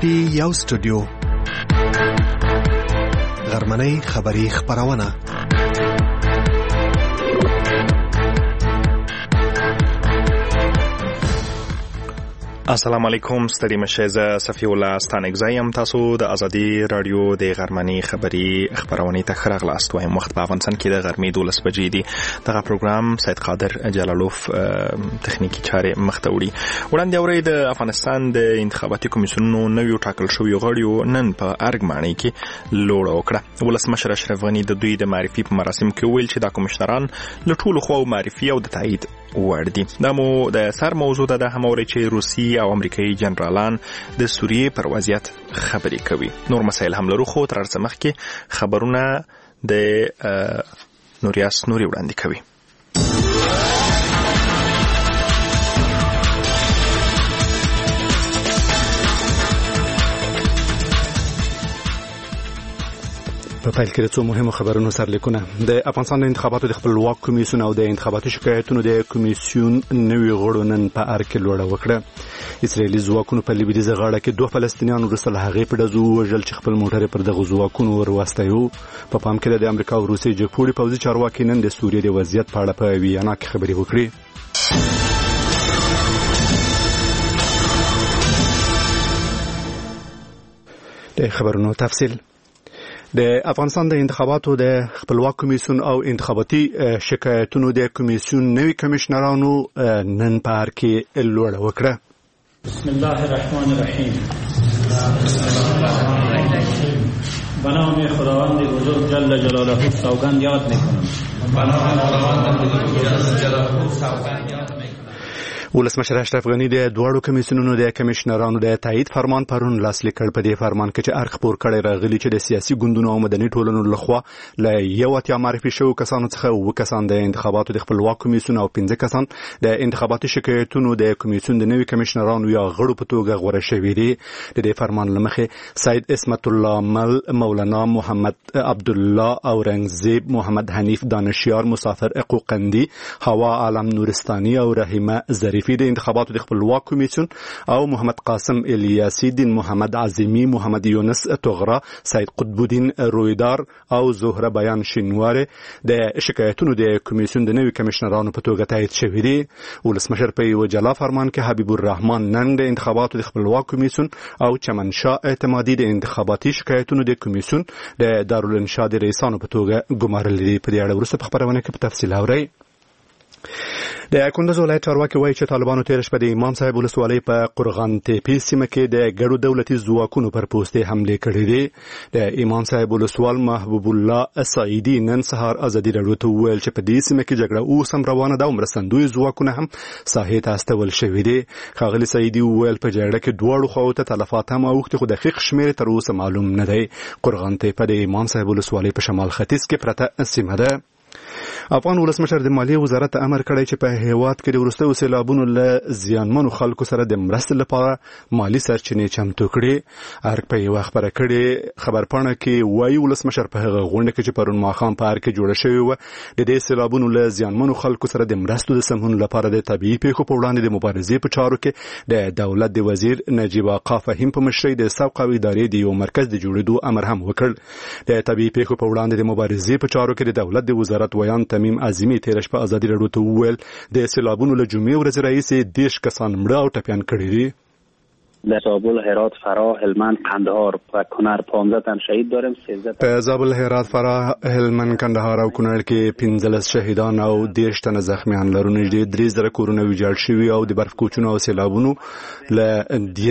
پی یو سټوډیو غرمنۍ خبری خبرونه السلام علیکم ستړي مشه ز صفی الله ستانګزایم تاسو د ازادي رادیو د غرمنۍ خبری خبرونه ته خرغلاست وایم وخت په افغانستان کې د غرمې 12 بجې دی دغه پروګرام سید قادر جلالوف تخنیکی چارې مختوړي وړاندې اوري د افغانستان د انتخاباتي کمیسیونونو نویو ټاکل شوی غړیو نن په ارګمانۍ کې لوړ وکړه ولسمشر اشرف غنی د دوی د معرفي په مراسم کې ویل چې د کمیشنران له ټولو خو معرفي او د تایید وړ دي دا مو د سر موضوع ده هم اوري چې روسي او امریکایي جنرالان د سوریې پر وضعیت خبرې کوي نور مسایل هم لرو خو تر څه مخکې خبرونه د نوریاس نوري وړاندې کوي په پیل کې څو مهمه خبرونه سرلیکونه د افغانستان د انتخاباتو د خپلواک کمیسیون او د انتخاباتي شکایتونو د کمیسیون نوی غړو نن په ارګ کې لوړه وکړه اسرائیلي ځواکونو په لویدیځه غاړه کې دوه فلسطینیان وروسته له هغې په ډزو وژل چې خپل موټر پر دغه ځواکونو ورواستیو په پام کې د امریکا او روسیې جګپوړي پوځي چارواکي نن د سوریې د وضعیت په اړه په ویانا کې خبرې وکړې د خبرونو تفصیل د افغانستان د انتخاباتو د خپلواک کمیسیون او انتخاباتي شکایتونو د کمیسیون نوي کمشنرانو نن په ارګ کې لوړه وکړه بسم الله الرحمن الرحیم به نام خداوند بزرگ جل جلاله سوگند یاد میکنم ولسمشر اشرف غنی د دوړو کمیسیونونو د کمشنرانو د تایید فرمان پرون لاسلیک کړ په دې فرمان کې چې ارخ پور کړی راغلی چې د سیاسي ګوندونو او مدني ټولنو لخوا له یو اتیا معرفي شو کسانو څخه و کسان د انتخاباتو د خپلواک کمیسیون او 15 کسان د انتخاباتي شکایتونو د کمیسیون د نوي کمشنرانو یا غړو په توګه غوړه شوي دي د دې فرمان لمخې سید اسمت الله مولانا محمد عبد الله اورنګزیب محمد حنیف دانشیار مسافر اقوقندی هوا عالم نورستانی او رحیمه ظریف د انتخاباتو د خپلواک کمیسیون او محمد قاسم الیاسی دین محمد عظیمی محمد یونس طغرا سید قطب الدین رویدار او زهره بیان شینواره د شکایتونو د کمیسیون د نوي کمشنرانو په توګه تایید شوي دي ولسمشر په یو جلا فرمان کې حبیب الرحمن نن د انتخاباتو د خپلواک کمیسیون او چمنشاه اعتمادي د انتخاباتي شکایتونو د کمیسیون د دارالانشاء د رئیسانو په توګه ګمارل دي په دې اړه وروسته په خبرونه کې په تفصیل اورئ د کندز ولایت چارواکي وایي چې طالبانو تیر شپه د امام صاحب ولسوالۍ په قرغان تپې سیمه کې د ګډو دولتي ځواکونو پر پوستې حمله کړې دي د امام صاحب ولسوال محبوب الله سعیدي نن سهار ازادي رادیو ته وویل چې په دې سیمه کې جګړه اوس هم روانه ده او مرستندوی ځواکونه هم ساحې ته استول شوي دي ښاغلي سعیدي وویل په جګړه کې دواړو خواو ته تلفات هم اوښتي خو دقیق شمېر تر اوسه معلوم نه دی قرغان تپه د امام صاحب ولسوالۍ په شمال ختیځ کې پرته سیمه ده افغان ولسمشر د مالیې وزارت امر کړی چې په هیواد کې د وروستیو سیلابونو له زیانمنو خلکو سره د مرستې لپاره مالی سرچینې چمتو کړي ارګ په یو خبره کړي خبرپاڼه کې وایي ولسمشر په هغه غونډه کې چې پرون ماښام په ارګ کې جوړه شوې و د دې سیلابونو له زیانمنو خلکو سره د مرستو د سمون لپاره د طبيعي پیښو په وړاندې د مبارزې په چارو کې د دولت د وزیر نجیب آقا فهیم په مشرۍ د سوق او ادارې د یو مرکز د جوړېدو امر هم وکړ د طبيعي پیښو په وړاندې د مبارزې په چارو کې د دولت د وزارت ویان تمیم عظیمی تیر شپه ازادي رادیو ته وویل د سیلابونو له جمعې ورځې راهیسې 10 کسان مړه او ټپیان کړي دي در زابل، هرات، فراه، هلمند، قندهار و کنر 15 تن شهید داریم 13 په زابل، هرات، فراه، هلمند، قندهار او کنر کې 15 شهیدان او 10 تن زخمیان لرو نږدې 3000 کورونه ویجاړ شوي او د برف کوچونو او سیلابونو له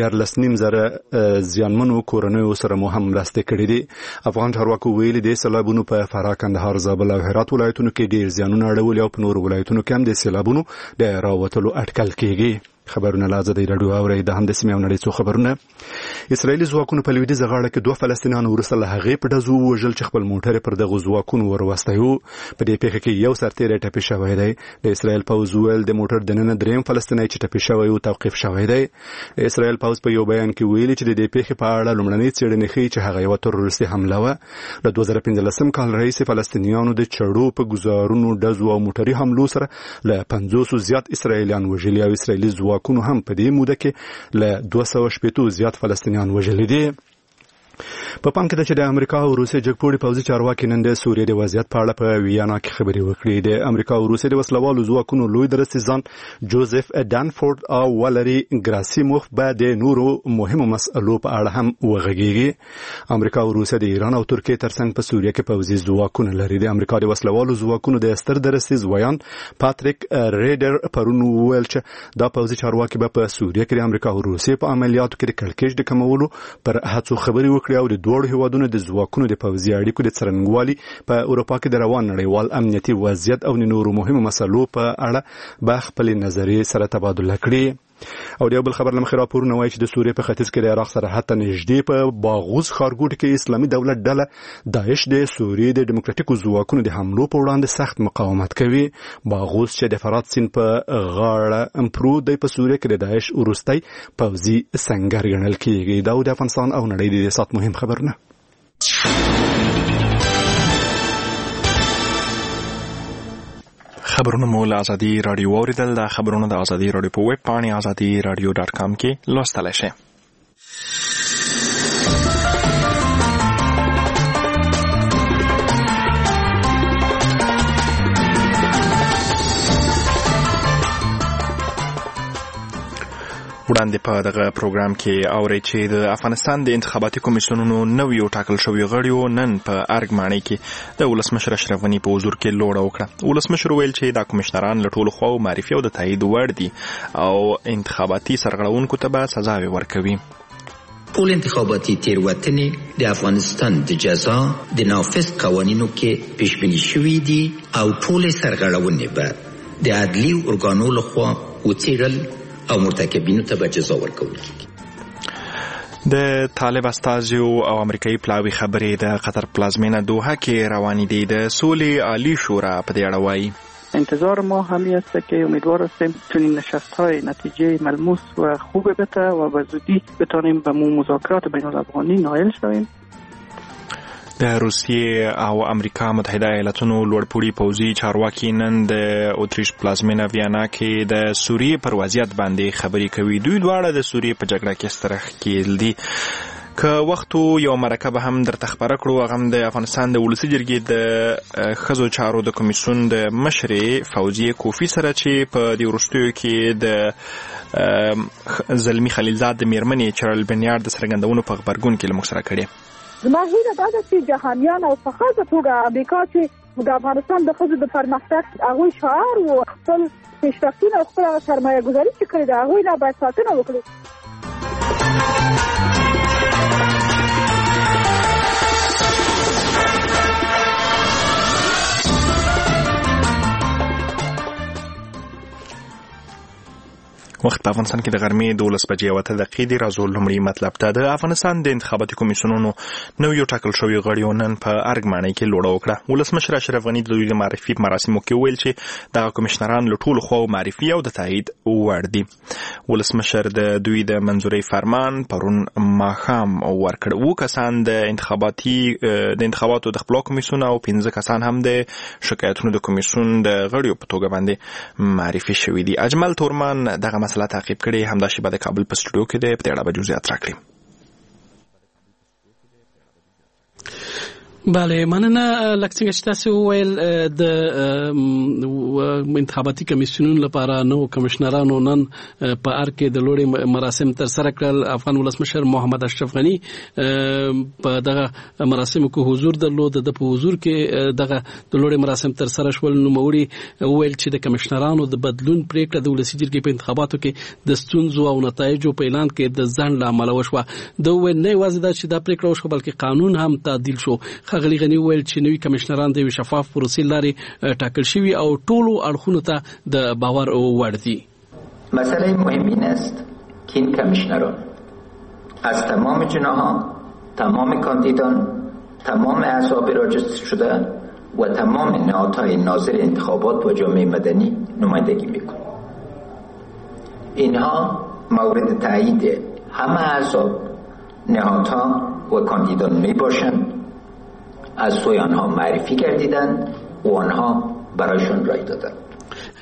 14,000 زیانمنو کورونو سره مو هم مرسته کړې دي افغان چارواکو ویلي دي سیلابونو په فراه، قندهار، زابل او هرات ولایتونو کې ډیر زیانونه اړولي او په نور ولایتونو کې هم د سیلابونو د راوتلو اټکل کیږي خبرونه لازم دی رادیو اوري د هم د سیمې نړۍ څو خبرونه اسرائیلي ځواکونو په لویدیځه غاړه کې دوه فلسطینیان وروسته له هغې په ډزو وژل چې خپل موټر پر دغه ځواکونو ورواستیو په دې پیښه کې یو سرتیری ټپي شوی دی د اسرائیل پوځ ویل د موټر دننه دریم فلسطینی چې ټپي شوی او توقیف شوی دی د اسرائیل پوځ په یو بیان کې ویلي چې د دې پیښې په اړه لومړنۍ څېړنې ښیي چې هغه یو تروریستي حمله وه له 2015 کال راهیسې فلسطینیانو د چړو په ګزارونو ډزو او موټري حملو سره له 500 زیات اسرائیلیان وژلي او اسرائیلي ځواکونو هم په دې موده کې له 280 زیات فلسطینیان وژلي دي. په پام کې ده چې د امریکا او روسیې جګپوړي پوځي چارواکي نن د سوریې د وضعیت په اړه په ویانا کې خبرې وکړې. د امریکا او روسیې د وسلوالو ځواکونو لوی درستیزان جوزف دانفورد او والری ګراسیموف به د نورو مهمو مسئلو په اړه هم وغږیږي. امریکا او روسیې د ایران او ترکیې ترڅنګ په سوریې کې پوځي ځواکونه لري. د امریکا د وسلوالو ځواکونو د ستر درستیز ویان پاتریک ریډر پرون وویل چې دا پوځي چارواکي به په سوریې کې د امریکا او روسیې په عملیاتو کې د کړکېچ د کمولو پر هڅو خبرې وکړي او د دوه هیوادونو د ځواکونو د پوځي اړیکو د څرنګوالي په اروپا کې د روان نړیوال امنیتي وضعیت او نورو مهمو مسلو په اړه به خپل نظریې سره تبادله کړي. او د بل خبر لمخې راپورونه وایي چې د سوریې په ختیځ کې د عراق سره حتی نږدې په باغوز ښارګوټي کې اسلامي دولت ډله داعش د سوریې د ډیموکراتیکو ځواکونو د حملو په وړاندې سخت مقاومت کوي. باغوز چې د فرات سیند په غاړه پروت دی په سوریې کې د داعش وروستی پوځي سنګر ګڼل کېږي. دا د افغانستان او نړۍ د سات مهم خبرونه. خبرونه مو له ازادي رادیو اوریدل. دا خبرونه د ازادي رادیو په ویب پاڼه azadiradio.com کې لوستلی شئ. وړاندې په دغه پروګرام کې اورئ چې د افغانستان د انتخاباتي کمیسیونونو نویو ټاکل شویو غړیو نن په ارګ ماڼۍ کې د ولسمشر اشرف غني په حضور کې لوړه وکړه. ولسمشر ویل چې دا کمیشنران له ټولو خواو معرفي او د تایید وړ دي او انتخاباتي سرغړونکو ته به سزاوي ورکوي. ټول انتخاباتي تیروتنې د افغانستان د جزا د نافذ قوانینو کې پیش بینی شوي دي او ټول سرغړونې به د عدلي ارګانو لخوا وڅیړل او مرتکبینو ته به جزا ورکول کیږي. د طالب استازیو او امریکایي پلاوی خبرې د قطر پلازمینه دوحه کې روانې دي. د سولې عالی شورا په دې اړه وایي انتظار ما همی است که امیدوار هستیم چنین نشست‌های نتیجه ملموس و خوب بده و به زودی بتانیم به مذاکرات بین الافغانی نائل شویم. د روسیې او امریکا متحده ایالاتونو لوړپوړي پوځي چارواکي نن د اتریش پلازمینه ویانا کې د سوریې پر وضعیت باندې خبرې کوي. دوی دواړه د سوریې په جګړه کې سترخ کېدل دي. که وختو یو مرکه به هم درته خبره کړو، هغه د افغانستان د ولسي جرګې د ښځو چارو د کمیسیون د مشرې فوزیه کوفی سره چې په دې وروستیو کې د زلمی خلیلزاد د میرمنې چرل بنیار د څرګندونو په غبرګون کې له موږ سره کړې. زما هیله دا ده چې جهانیان او په خاصه توګه امریکا چې د افغانستان د ښځو د پرمختګ هغوی شعار و خپل پیشرفتونه او خپل سرمایه ګذاري چې کړې ده هغوی نه باید ساتنه وکړي. وخت په افغانستان کې د غرمې 12 بجې او 8 دقیقې دی. راځو لومړی مطلب ته. د افغانستان د انتخاباتي کمیسیونونو نویو ټاکل شویو غړیو نن په ارګ ماڼۍ کې لوړه وکړه. ولسمشر اشرف غني د دوی د معرفي مراسمو کې ویل چې دغه کمیشنران له ټولو خواو معرفي او د تایید وړ دي. ولسمشر د دوی د منظوري فرمان پرون ماښام ورکړ. 2 کسان د انتخاباتو د خپلواک کمیسیون او 15 کسان هم د شکایتونو د کمیسیون د غړیو په توګه باندې معرفي شوي دي. اجمل تورمان دغه مسله تعقیب کړي. همدا شی به د کابل په سټوډیو کې د پټړه به جزئیات راکړي. بله، مننه. لکه څنګه چې تاسو وویل د انتخاباتي کمیسیونونو لپاره نو کمشنرانو نن په ارګ کې د لوړې مراسم تر سره کړل. افغان ولسمشر محمد اشرف غني په دغه مراسمو کې حضور درلود. د په حضور کې دغه د لوړې مراسم تر سره شول. نوموړي وویل چې د کمشنرانو د بدلون پریکړه د ولسي جرګې په انتخاباتو کې د ستونزو او نتایجو په اعلان کې د ځنډ له امله وشوه. د ویل نه یوازې دا چې دا پریکړه وشوه بلکې قانون هم تعدیل شو. خغلی غني ویل چې نوی کمشنران د شفاف پروسې لارې ټاکل شوي او ټولو اړخونو ته د باور وړ دي. مسئله مهم این است که این کمیشنران از تمام جناح‌ها، تمام کاندیدان، تمام احزاب راجستر شده و تمام نهادهای ناظر انتخابات و جامعه مدنی نمایندگی میکنند. اینها مورد تایید همه احزاب، نهادها و کاندیدان میباشند. از سوی آنها معرفی کردیدند و آنها برایشان رای دادند.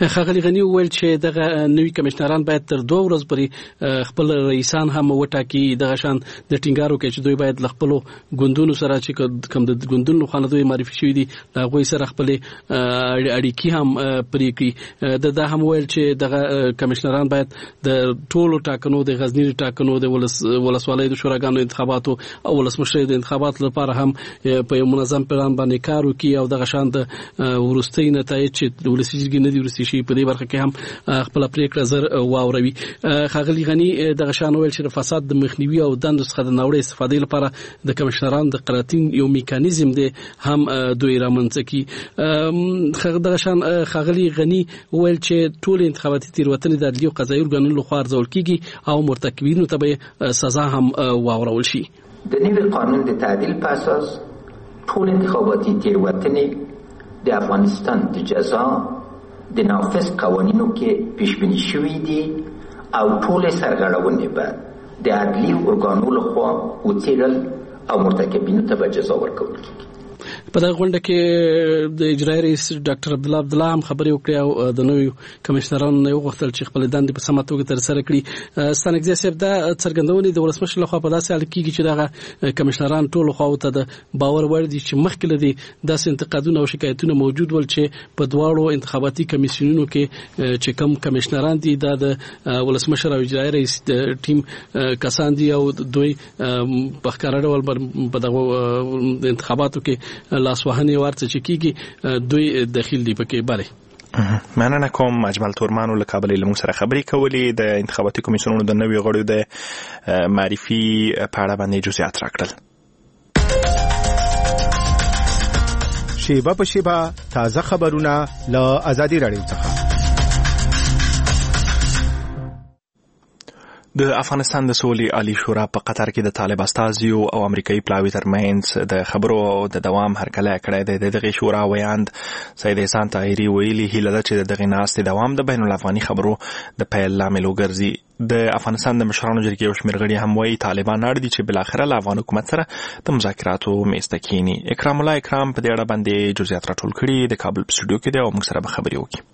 ښاغلي غني وویل چې دغه نوي کمشنران باید تر 2 ورځې پورې خپل رئیسان هم وټاکي دغه شان د ټینګارو کې چې دوی باید خپل ګوندونو سره چې کوم د ګوندونو خانه دوی معرفي شوی دي هغه سره خپل اړیکې هم پرې کړي دا هم ویل چې دغه کمشنران باید د ټولو ټاکنو د غزنی ټاکنو د ولسوالۍ د شوراګانو انتخاباتو او ولسمشر د انتخاباتو لپاره هم په یو منظم پلان باندې کار وکړي او دغه شان د ورستۍ نتایج چې د ولسمشر نه دی ورسي شي په دې برخه کې هم خپل پریکړه زر واوروي. ښاغلي غني دغه شان ویل چې د فساد د مخنیوي او دندو څخه د نوړې استفادې لپاره د کمشنران د قراتین یو میکانیزم دی هم دوی رامنځته کی. دغه شان ښاغلي غني ویل چې ټول انتخاباتي تیروتنې د عدلي او قضایي ارګانونو لخوا ارزول کیږي او مرتکبینو ته به سزا هم واورول شي. د نوي قانون د تعدیل په اساس ټول انتخاباتي تیروتنې د افغانستان د جزا د نافذ قوانینو کې پیشبینی شوي دي او ټول سرغړونې به د عدلي ارګانونو لخوا وڅېړل او مرتکبینو ته به جزا ورکول کیږي. په دغه غونډه کې د اجرایي رئیس ډاکټر عبدالله عبدالله هم خبرې وکړې او د نویو کمشنرانو نه وغوښتل چې خپل دندې په سمه توګه ترسره کړي. ستانکزی صاحب دا څرګندونې د ولسمشر لخوا په داسې حال کېږي چې دغه کمشنران ټولو خواو ته د باور وړ دي چې مخکې له دې داسې انتقادونه او شکایتونه موجود ول چې په دواړو انتخاباتي کمیسیونونو کې چې کم کمشنران دي دا د ولسمشر او اجرایي رئیس د ټیم کسان دي او دوی په ښکاره ډول په دغه انتخاباتو کې لاسوهنې ورته چې کیږي دوی داخل دی پکې bale. مننه کوم. اجمل تورمانو له کابل له موږ سره خبرې کولې د انتخاباتي کمیسیونونو د نوي غړو د معرفي په اړه باندې جزئیات راکړل. شیبه په شیبه تازه خبرونه له آزادي رادیو څخه. د افغانستان د سولې عالی شورا په قطر کې د طالب استازیو او امریکایي پلاوي ترمنځ د خبرو د دوام هرکلی کړی دی. د دغه شورا ویاند سید احسان طاهري ویلي هیله ده چې دغه ناستې دوام د بین الافغاني خبرو د پیل لامل وګرځي. د افغانستان د مشرانو جرګې یو شمېر غړي هم وایي طالبان اړ دي چې بالاخره له افغان حکومت سره د مذاکراتو میز ته کښیني. اکرام الله اکرام په دې اړه باندې جزئیات راټول کړي د کابل په سټوډیو کې دی او موږ سره به خبرې وکړي.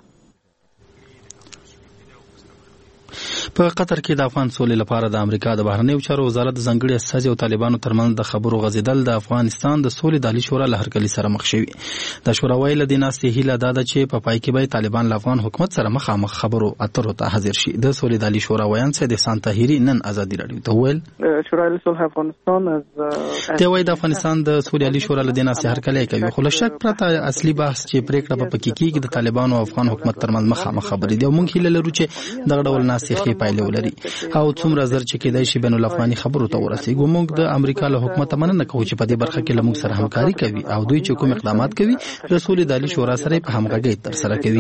په قطر کې د افغان سولې لپاره د امریکا د بهرنیو چارو وزارت ځانګړي استازي او طالبانو ترمنځ د خبرو غځیدل د افغانستان د سولې د عالی شورا له هرکلي سره مخ شوي. د شورا ویل د ناستې هیله دا ده چې په پای کې به طالبان له افغان حکومت سره مخامخ خبرو اترو ته حاضر شي. د سولې د عالی شورا ویاند سید احسان طاهري نن آزادي رادیو ته ویل شورای صلح افغانستان از دی وایي د افغانستان د سولې عالی شورا له دې ناستې هرکلی کوي خو له شک پرته اصلي بحث چې پریکړه په پکې کېږي د طالبانو او افغان حکومت ترمنځ مخامخ خبرې دي او موږ هیله لرو چې دغه ډول ناستې ښې پایلې ولري او څومره زر چې کېدای شي بین الافغاني خبرو ته ورسېږو. موږ د امریکا له حکومت مننه کوو چې په دې برخه کې له موږ سره همکاري کوي او دوی چې کوم اقدامات کوي د سولې د عالی شورا سره په همغږۍ ترسره کوي.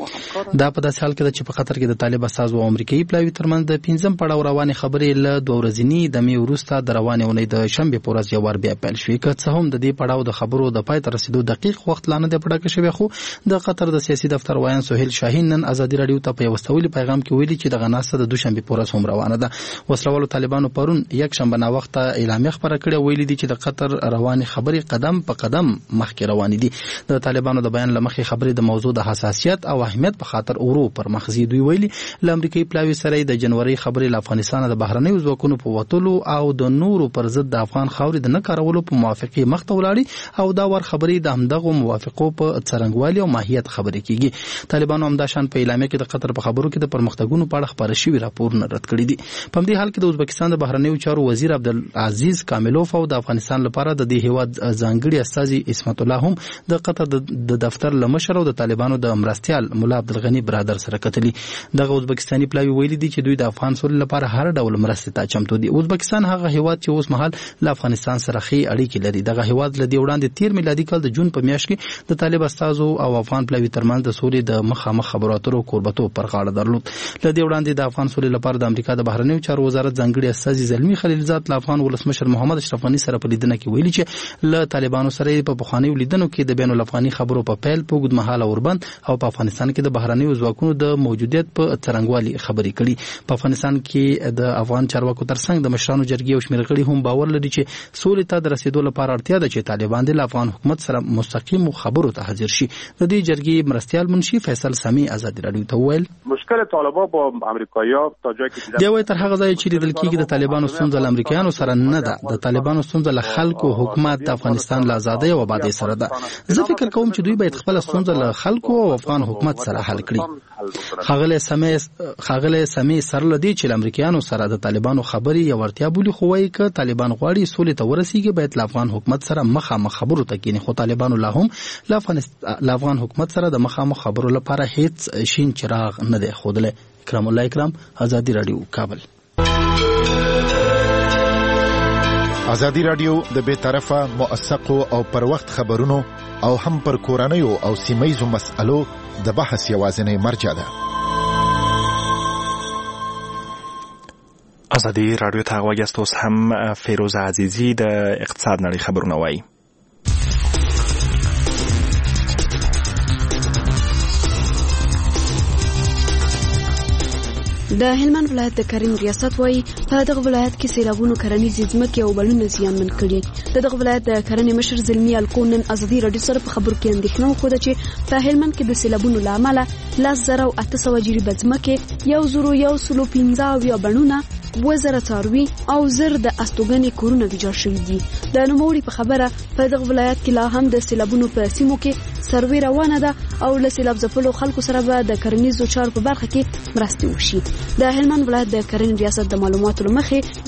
دا په داسې حال کې ده چې په قطر کې د طالب استازو او امریکایي پلاوي ترمنځ د 5م پړاو روانې خبرې له 2 ورځني دمې وروسته د روانې اونۍ د شنبې په ورځ یو وار بیا پیل شوې. که څه هم د دې پړاو د خبرو د پای ته رسیدو دقیق وخت لا نه دی پړاکه شوی خو د قطر د سیاسي دفتر وایان سهیل شاهین نن آزادي رادیو ته په یو استولي پیغام کې ویلي چې دغه ناسته د دوشنبې په ورځ هم روانه ده. وسلوالو طالبانو پرون یک شنبه نا وخت اعلامیه خبره کړې ویلي دي چې د قطر رواني خبرې قدم په قدم مخکې روان دي. د طالبانو د بیان لمخې خبرې د موضوع د حساسیت او اهمیت په خاطر اورو پر مخزي. دوی ویلي ل امریکایي پلاوي سره د جنوري خبرې له افغانستان د بهرنیو ځواکونو په وټولو او د نورو پر ضد د افغان خاورې د نه کارولو په موافقه مخ ته ولاړي او دا ور خبرې د همدغه موافقو په څرنګوالي او ماهیت خبرې کیږي. طالبانو هم د شان په اعلامیه کې د قطر په خبرو کې د پرمختګونو په اړه خبري شوی راپور نه رد کړی دي. په دې حال کې د ازبکستان د بهرنیو چارو وزیر عبدالعزیز کاملوف او د افغانستان لپاره د دې هیواد ځانګړي استازي اسمت الله هم د قطر د دفتر لمشر او د طالبانو د مرستيال مولا عبدالغنی برادر سره کتلي. دغه ازبکستاني پلاوی ویلي دي چې دوی د افغان سولې لپاره هر ډول مرستې ته چمتو دي. ازبکستان هغه هیواد چې اوس مهال له افغانستان سره ښې اړیکې لري. دغه هیواد له دې وړاندې 13 میلادي کال د جون په میاشت کې د طالب استازو او افغان پلاوی ترمنځ د سولې د مخامخ خبرو اترو کوربتو پر غاړه درلود. له دې وړاندې د افغان افغان سولې لپاره د امریکا د بهرنیو چارو وزارت ځانګړي استازي زلمی خلیلزاد له افغان ولسمشر محمد اشرف غني سره په لیدنه کې ویلي چې له طالبانو سره په بخوانیو لیدنو کې د بین الافغاني خبرو په پیل په اوږدمهاله اوربند او په افغانستان کې د بهرنیو ځواکونو د موجودیت په څرنګوالي خبرې کړي. په افغانستان کې د افغان چارواکو ترڅنګ د مشرانو جرګې او شمېر غړي هم باور لري چې سولې ته د رسیدو لپاره اړتیا ده چې طالبان د افغان حکومت سره مستقیم خبرو ته حاضر شي. د دې جرګې مرستیال منشي فیصل سامي آزادي رادیو ته وویل مشکل طالبان با امریکایی‌ها تا جایی که دیوه تر هغه ځای چې لیدل کېږي د طالبانو ستونزه له امریکایانو سره نه ده، د طالبانو ستونزه له خلکو حکومت د افغانستان له ازادۍ او آبادۍ سره ده. زه فکر کوم چې دوی باید خپل ستونزه له خلکو او افغان حکومت سره حل کړي. خاغله سمې سره لدی چې امریکایانو سره د طالبانو خبري یا ورتیا بولی خو وایي ک طالبان غواړي سولې ته ورسیږي باید له افغان حکومت سره مخامخ خبرو ته کېني، خو طالبانو لا هم له افغان حکومت سره د مخامخ خبرو لپاره هیڅ شین چراغ نه دی ښودلی. اکرام الله اکرام، آزادی رادیو، کابل. آزادی رادیو د بے طرفه موثقو او پر وخت خبرونو او هم پر کورنیو او سیمایزو مسألو د بحث یوازینی مرجع ده. آزادی رادیو ته غوږ اوس هم فیروز عزیزی د اقتصاد نړۍ خبرونه وایي. د هلمند ولایت د کرنې ریاست وایي په دغه ولایت کې سیلابونو کرنیزې ځمکې او بڼونه زیانمن کړي. د دغه ولایت د کرنې مشر زلمی الکون نن آزادي رادیو سره په خبرو کې اندېښنه وښوده چې په هلمند کې د سیلابونو له امله 10,800 جریبه ځمکې، 1,115 بڼونه، 2,000 څاروي او 1000 د استوګنې کورونه ویجاړ شوي دي. د نوموړي په خبره په دغه ولایت کې لا هم د سیلابونو په سیمو کې سروې روانه ده او له سیلاب ځپلو خلکو سره به د کرنیزو چارو په برخه کې مرستې وشي. د هلمند ولایت د کرنې ریاست د معلوماتو له مخې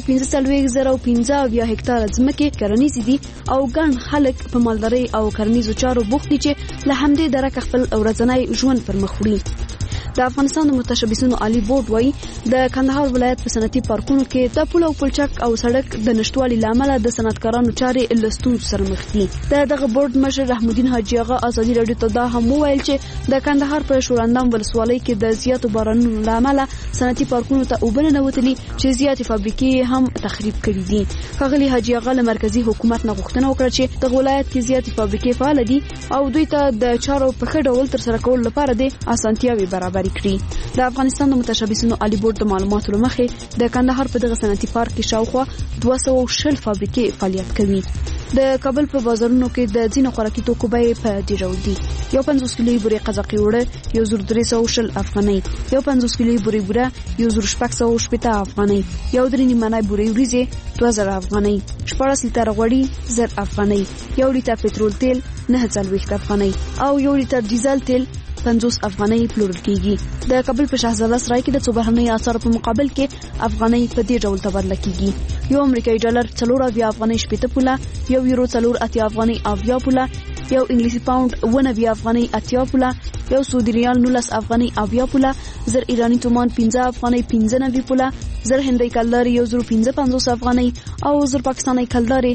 345,015 هکتاره ځمکې کرنیزې دي او ګڼ خلک په مالدارۍ او کرنیزو چارو بوخت دي چې له همدې درکه خپل ورځنی ژوند پر مخ وړي. د افغانستان د متشبثینو عالی بورډ وایي د کندهار ولایت په صنعتي پارکونو کې د پل او پلچک او سړک د نشټوالي لامل د صنعتکارانو چارې له ستونزو سره مخ دي. دغه بورډ مشر رحمالدین حاجی آغا آزادي رادیو ته دا هم وویل چې د کندهار په شوراندام ولسوالۍ کې د زیاتو بارانونو لامل صنعتي پارکونو ته اوبه ننوتلي چې زیاتې فابریکې هم تخریب کړي دي. ښاغلي حاجی آغا له مرکزي حکومت نه غوښتنه وکړه چې د ولایت کې زیاتې فابریکې فعال دي او دوی ته د چارو په ښه ډول ترسره کولو لپاره د اسانتیاوې برابرې کړي. د افغانستان د متشبثینو عالی بورډ د معلوماتو له مخې د کندهار په دغه صنعتي پارک کې شاوخوا 260 فابریکې فعالیت کوي. د کابل په بازارونو کې د ځینو خوراکي توکو بیې په ډیر ډول دي. یو 50 کیلو بوري قزاقي وړه 1,300 افغانۍ، یو 50 کیلو بوري بوره 1,680 افغانۍ، یو 3 منای بوري وریځې 2000 افغانۍ، 14 لیټر غوړي 1000 افغانۍ، یو لیټر پټرول تیل 940 افغانۍ او یو لیټر ډیزل تیل 50 افغانۍ پلورل کیږي. د کابل په شهزاده سرای کې د څو بهرنۍ اسعارو په مقابل کې افغانۍ په دې ډول تبادله کیږي. یو امریکایي ډالر 4 افغانۍ 80 پوله، یو یورو 4 افغانۍ 80 پوله، یو انګلیسي پاوند 9 افغانۍ 80 پوله، یو سعودي ریال 19 افغانۍ 80 پوله، 1000 ایرانی تومان 15 افغانۍ 95 پوله، 1000 هندۍ کلدارې 1,550 افغانۍ او 1000 پاکستاني کلدارې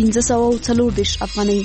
540 افغانۍ.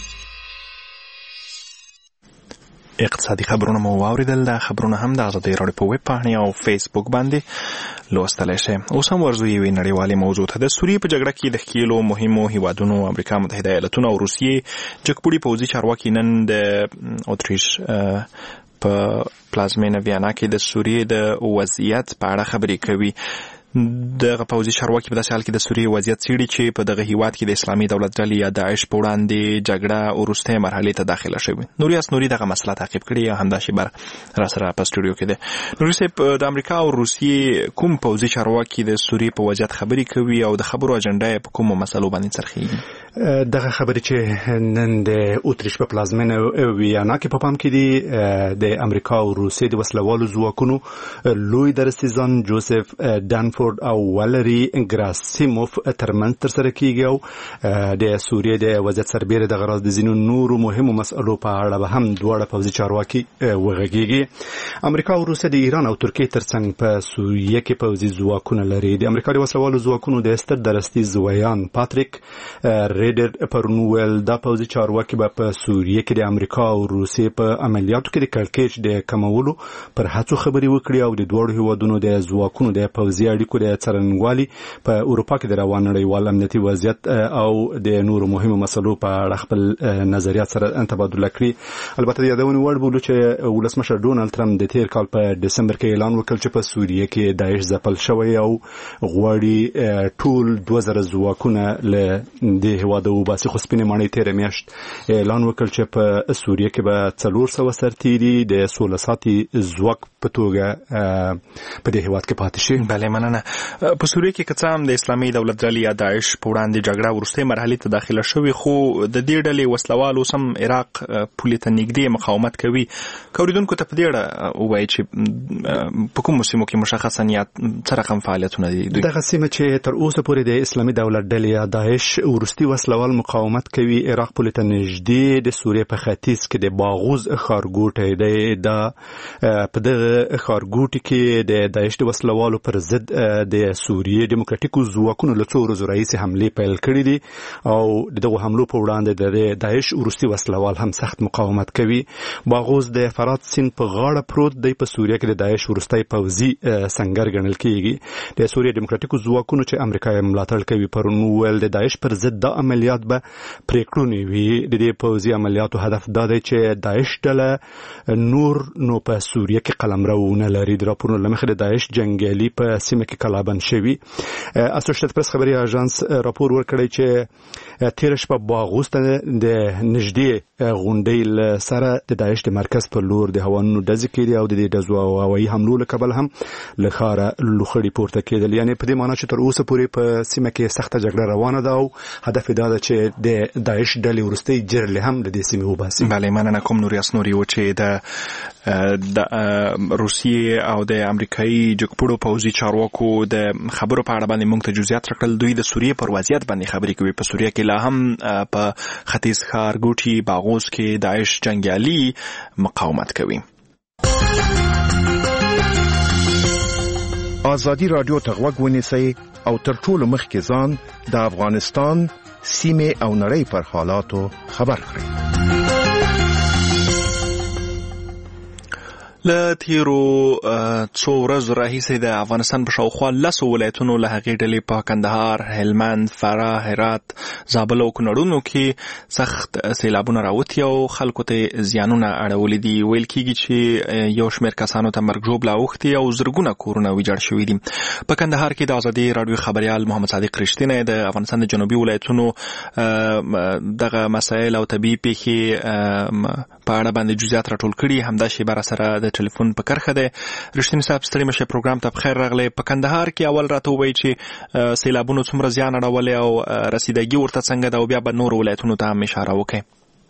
اقتصادي خبرونه مو واوریدل. د خبرونه هم د آزادۍ رادیو په ویب پاڼه او فیسبوک باندې لوستلی شئ. اوس هم ورځو یوې نړیوالې موضوع ته. د سوریې په جګړه کې د ښکېلو مهمو هیوادونو امریکا متحده ایالتونه او روسیې جګپوړي پوځي چارواکي نن د اتریش په پلازمینه ویانا کې د سوریې د وضعیت په اړه خبرې کوي. دغه پوځي چارواکي په داسې حال کې د سوریې وضعیت څېړي چې په دغه هیواد کې د اسلامي دولت ډلې یا داعش په وړاندې جګړه وروستۍ مرحلې ته داخله شوې. نوریاس نوري دغه مسله تعقیب کړې یا همداسې بر را سره په سټوډیو کې ده. نوري صاحب، د امریکا او روسیې کوم پوځي چارواکي د سوریې په وضعیت خبرې کوي او د خبرو اجنډا یې په کومو مسلو باندې څرخېږي؟ دغه خبرې چې نن د اتریش په پلازمینه ویانا کې په پام کې دي د امریکا او روسیې د وسلوالو ځواکونو لوی درستیزان جوزف ډانفورد رادرفورد او والری ګراسیموف ترمنځ ترسره کیږي او د سوریې د وضعیت سربېره د غراض د ځینو نورو مهمو مسئلو په اړه به هم دواړه پوځي چارواکي وغږیږي. امریکا او روسیه د ایران او ترکیې ترڅنګ په سوریه کې پوځي ځواکونه لري. د امریکا د وسلوالو ځواکونو د ستر درستي زویان پاتریک ریډر پرنوول دا پوځي چارواکي به په سوریه کې د امریکا او روسیې په عملیاتو کې د کړکېچ د کمولو پر هڅو خبرې وکړي او د دوه هیوادونو د ځواکونو د پوځي اړیکو د څرنګوالي په اروپا کې د روان نړیوال امنیتي وضعیت او د نورو مهمو مسلو په اړه خپل نظریات سره تبادله کړي. البته د یادونې وړ بولو چې ولسمشر ډونالد ټرمپ د تیر کال په دسمبر کې اعلان وکړ چې په سوریه کې داعش ځپل شوی او غواړي ټول 2000 ځواکونه له د هیواد وباسي. خو سپینې ماڼۍ تیر میاشت اعلان وکړ چې په سوریه کې به 400 سرتیري د 16 ساتي ځواک په توګه په دې هیواد کې پاتې شي. بله مننه. په سوریه کې که څه هم د اسلامي دولت ډلې یا داعش په وړاندې جګړه وروستۍ مرحلې ته داخله شوې خو د دې ډلې وسلوال اوس هم عراق پولې ته نږدې مقاومت کوي. که اورېدونکو ته په دې اړه ووایي چې په کومو سیمو کې مشخصا یا څه رقم فعالیتونه دي؟ دغه سیمه چې تر اوسه پورې د اسلامي دولت ډلې یا داعش وروستي وسلوال مقاومت کوي عراق پولې ته نږدې د سوریې په ختیځ کې د باغوز ښارګوټی دی. دا په دغه ښارګوټي کې د داعش د وسلوالو پر ضد د سوریې دیموکراتیکو ځواکونو له څو ورځو راهیسې حملې پیل کړې دي او دغه حملو په وړاندې د داعش وروستي وسلوال هم سخت مقاومت کوي. باغوز د فرات سیند په غاړه پروت دی. په سوریه کې د داعش وروستي پوځي سنگر ګڼل کیږي. د سوریې دیموکراتیکو ځواکونو چې امریکا یې ملاتړ کوي پرون وویل د داعش پر ضد د عملیات به پریکړونې وي. د دې پوځي عملیاتو هدف دا دی چې داعش ډله نور نو په سوریه کې قلمرو نه لري. د راپورونو له مخې د داعش جنگیالي په سیمه کې کلابند شوي. اسوسییټډ پریس خبري اژانس راپور ورکړی چې تیر شپه باغوس ته د نږدې غونډې سره د داعش د مرکز په لور د هوانونو ډزې کېدې او د دې ډزو او هوایي حملو له کبله هم له ښاره لوخړې پورته کېدل. یعنې په دې معنی چې تر اوسه پورې په سیمه کې سخته جګړه روانه ده او هدف دا ده چې د داعش ډلې وروستۍ جرلې هم د دې سیمې وباسي. بله مننه. کوم نوري اسنوري و چې د روسیې او د امریکایي جګپوړو پوځي چارواکو د خبرو په اړه باندې موږ ته جزئیات راکړل. دوی د سوریې پر وضعیت باندې خبرې کوي. په سوریه کې لا هم په ختیځ ښارګوټي باغوس کې داعش جنگیالي مقاومت کوي. ازادي رادیو ته غوږ ونیسئ او تر ټولو مخکې ځان د افغانستان سیمې او نړۍ پر حالاتو خبر کړئ. له تیرو څو ورځو راهیسې د افغانستان په شاوخوا 10 ولایتونو له هغې ډلې په کندهار، هلمند، فراه، هرات، زابل او کونړونو کې سخت سیلابونه راوتي او خلکو ته زیانونه اړولي دي. ویل کېږي چې یو شمېر کسانو ته مرګ ژوبله اوښتي او زرګونه کورونه ویجاړ شوي دي. په کندهار کې د ازادي راډیو خبریال محمد صادق رښتینی د افغانستان د جنوبي ولایتونو دغه مسایل او طبیعي پیښې په اړه باندې جزئیات راټول کړي. همدا شیبه راسره د ټلیفون په کرخه ده. رښتینی صاحب ستړي مشه پروګرام ته بخیر راغلی. په کندهار کې اول راته ووایي چې سیلابونو څومره زیان اړولی او رسیدګي ورته څنګه ده او بیا به نورو ولایتونو ته هم اشاره وکړئ.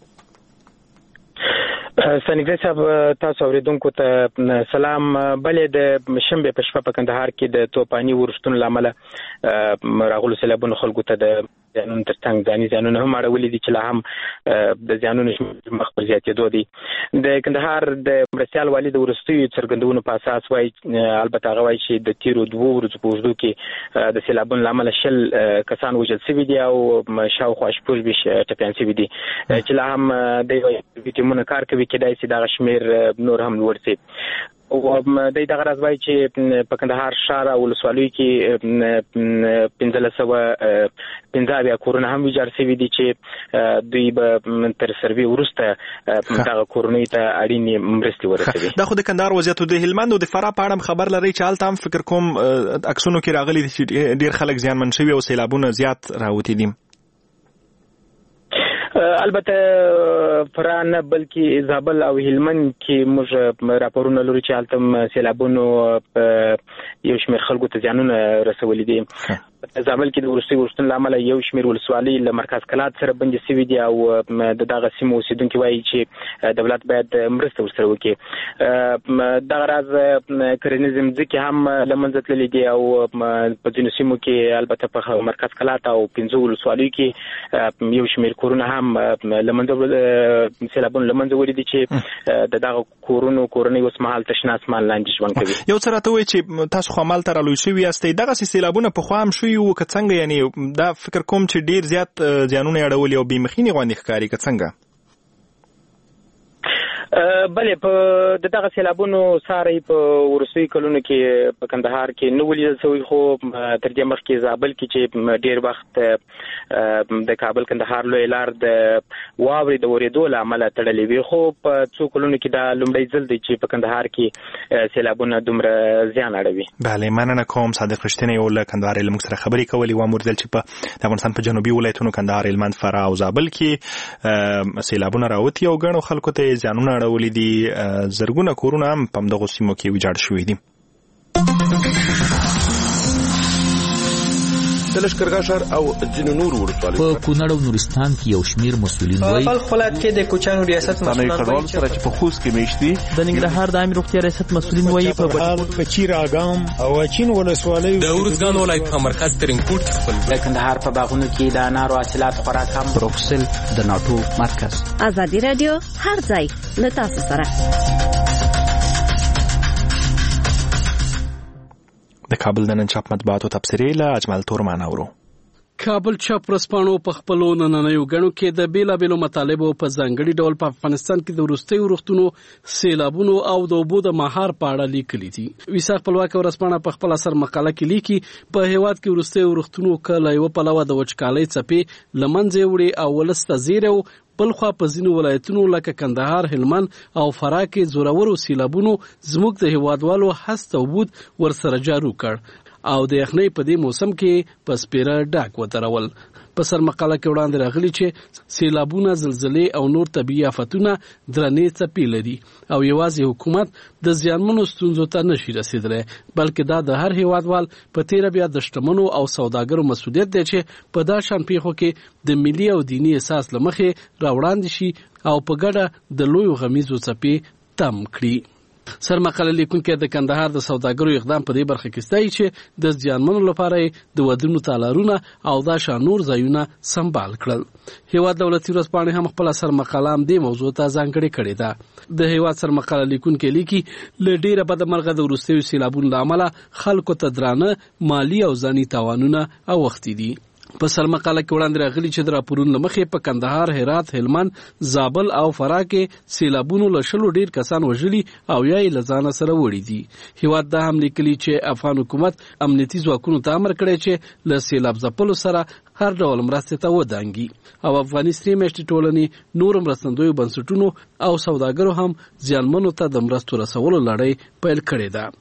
سنګزی صاحب تاسو اوریدونکو ته سلام. بلې د شنبه په شپه په کندهار کې د توپاني ورښتونو له امله راغلو سیلابونو خلکو ته د زیانونو ترڅنګ ځاني زیانونه هم اړولي دي چې لا هم د زیانونو شمېر مخ پر زیاتېدو دي. د کندهار د مرستیال والي د وروستیو څرګندونو په اساس وایي، البته هغه وایي چې د تیرو 2 ورځو په اوږدو کې د سیلابونو له امله 10 کسان وژل شوي دي او شاوخوا 14 ټپیان شوي دي چې لا هم د ټیمونه کار کوي. کېدای شي دغه شمېر نور هم لوړ شي. او د دغه راز وایي چې په کندهار ښار او ولسوالیو کې 1515 کورونه هم ویجاړ شوي دي چې دوی به تر سروې وروسته دغه کورنۍ ته اړینې مرستې ورسوي. دا خو د کندهار وضعیت د هلمند او د فراه په اړه خبر لري چې هلته هم فکر کوم عکسونو کې راغلي دي چې ډېر خلک زیانمن شوي او سیلابونه زیات راوتي دي. البته فراه نه بلکې زابل او هلمند کې موږ راپورونه لرو چې هلته سیلابونو یو شمېر خلکو ته زیانونه رسولي دي. زابل کې د وروستي ورستون لامل یو شمېر ولسوالۍ له مرکز کلات سره بندي شوي دي او د دغه سیمو اوسیدونکو وایي چې دولت باید مرسته ورسره وکړي. دغه راز کرنیز ځمکې هم له منځه تللي دي او په ځینو سیمو کې البته په مرکز کلات او 15 ولسوالیو کې یو شمېر کورونه هم له منځه سیلابونو له منځه وړي دي چې د دغه کورنۍ اوس مهال تشنه اسمان لاندې ژوند کوي. یو څه راته وایي چې تاسو خو عمل ته رالوی شوي یاستئ، دغسې سیلابونه پخوا هم شوي و که څنګه؟ یعنې دا فکر کوم چې ډېر زیات زیانونه یې اړولي او بېمخینې غوندې ښکاري که څنګه؟ بلې په دغه سیلابونو ساری په وروستیو کلونو کې په کندهار کې نه ولیدل شوی، خو تر دې مخکې زابل کې چې ډېر وخت د کابل کندهار لوی لار د واورې د ورېدو له امله تړلې وي، خو په څو کلونو کې دا لومړی ځل دی چې په کندهار کې سیلابونه دومره زیان اړوي. بله، مننه کوم. صادق رښتینی یو له کندهار له موږ سره خبرې کولې. واموردل چې په د افغانستان په جنوبي ولایتونو کندهار، هلمند، فراه او زابل کې سیلابونه راوتي او ګڼو خلکو ته یې زیانونه اړولي دي. زرګونه کورونه هم په همدغو سیمو کې ویجاړ شوي دي. د لښکرګاه ښار او ځینو نورو ولسوالیو په کونړ او نورستان کې یو شمېر مسؤلین وایي په خپل ولایت کې د کوچانو ریاست مسؤلین وایي چې په خوست کې میشتي د ننګرهار د عامه روغتیا ریاست مسؤلین وایي په چیر اګام او چین ولسوالیو د ورزګان ولایت په مرکز ترنګپورټ کې خپل د کندهار په باغونو کې د انارو حاصلات خورا کم. بروکسل د ناټو مرکز. ازادي رادیو هر ځای له تاسو سره. د کابل د نن چاپ مطبوعاتو تبصرې له اجمل تورمان اورو. کابل چاپ ورځپاڼو په خپلو نننیو غړو کې د بیلابېلو مطالبو په ځانګړي ډول په افغانستان کې د وروستیو وختونو سیلابونو او د اوبو د مهار په اړه لیکلي دي. ویسا خپلواک ورځپاڼه په خپل اثر مقاله کې لیکي په هیواد کې وروستیو وختونو کله یو پلوه د وچکالۍ څپې لمنځه وړي او ولسته زیرو، بلخوا په ځینو ولایتونو لکه کندهار، هلمند او فراه کې زورورو سیلابونو زموږ د هیوادوالو هست او بود ورسره جارو کړ او د یخنۍ په دې موسم کې په سپیره ډاک ودرول. په سر مقاله کې وړاندې راغلي چې سیلابونه، زلزلې او نور طبیعي آفتونه درنې څپې لري او یوازې حکومت د زیانمنو ستونزو ته نشي رسیدلی، بلکې دا د هر هیوادوال په تیره بیا د شتمنو او سوداګرو مسؤلیت دی چې په دا شان پیښو کې د ملي او دینی احساس له مخې راوړاندې شي او په ګډه د لویو غمیزو څپې تم کړي. سر مقاله لیکونکي د کندهار د سوداګرو اقدام په دې برخه کې ستایي چې د زیانمنو لپاره د ودونو تالارونه او دا شانور ځایونه سمبال کړل. هیواد دولتي ورځپاڼې هم خپل سر مقاله هم دې موضوع ته ځانګړې کړې ده. د هیواد سر مقاله لیکونکي لیکي له ډیره بده مرغه د وروستیو سیلابونو له امله خلکو ته درانه مالی او ځاني تاوانونه اوښتي دي. په سر مقاله کې وړاندې راغلي چې د راپورونو له مخې په کندهار، هرات، هلمند، زابل او فراه کې سیلابونو له 100 ډیر کسان وژلي او یا یې له ځانه سره وړي دي. هیواد دا هم لیکلي چې افغان حکومت امنیتي ځواکونو ته امر کړی چې له سیلاب ځپلو سره هر ډول مرستې ته ودانګي او افغاني سرې میاشتې ټولنې نور مرستندویو بنسټونو او سوداګرو هم زیانمنو ته د مرستو رسولو لړۍ پیل کړې ده.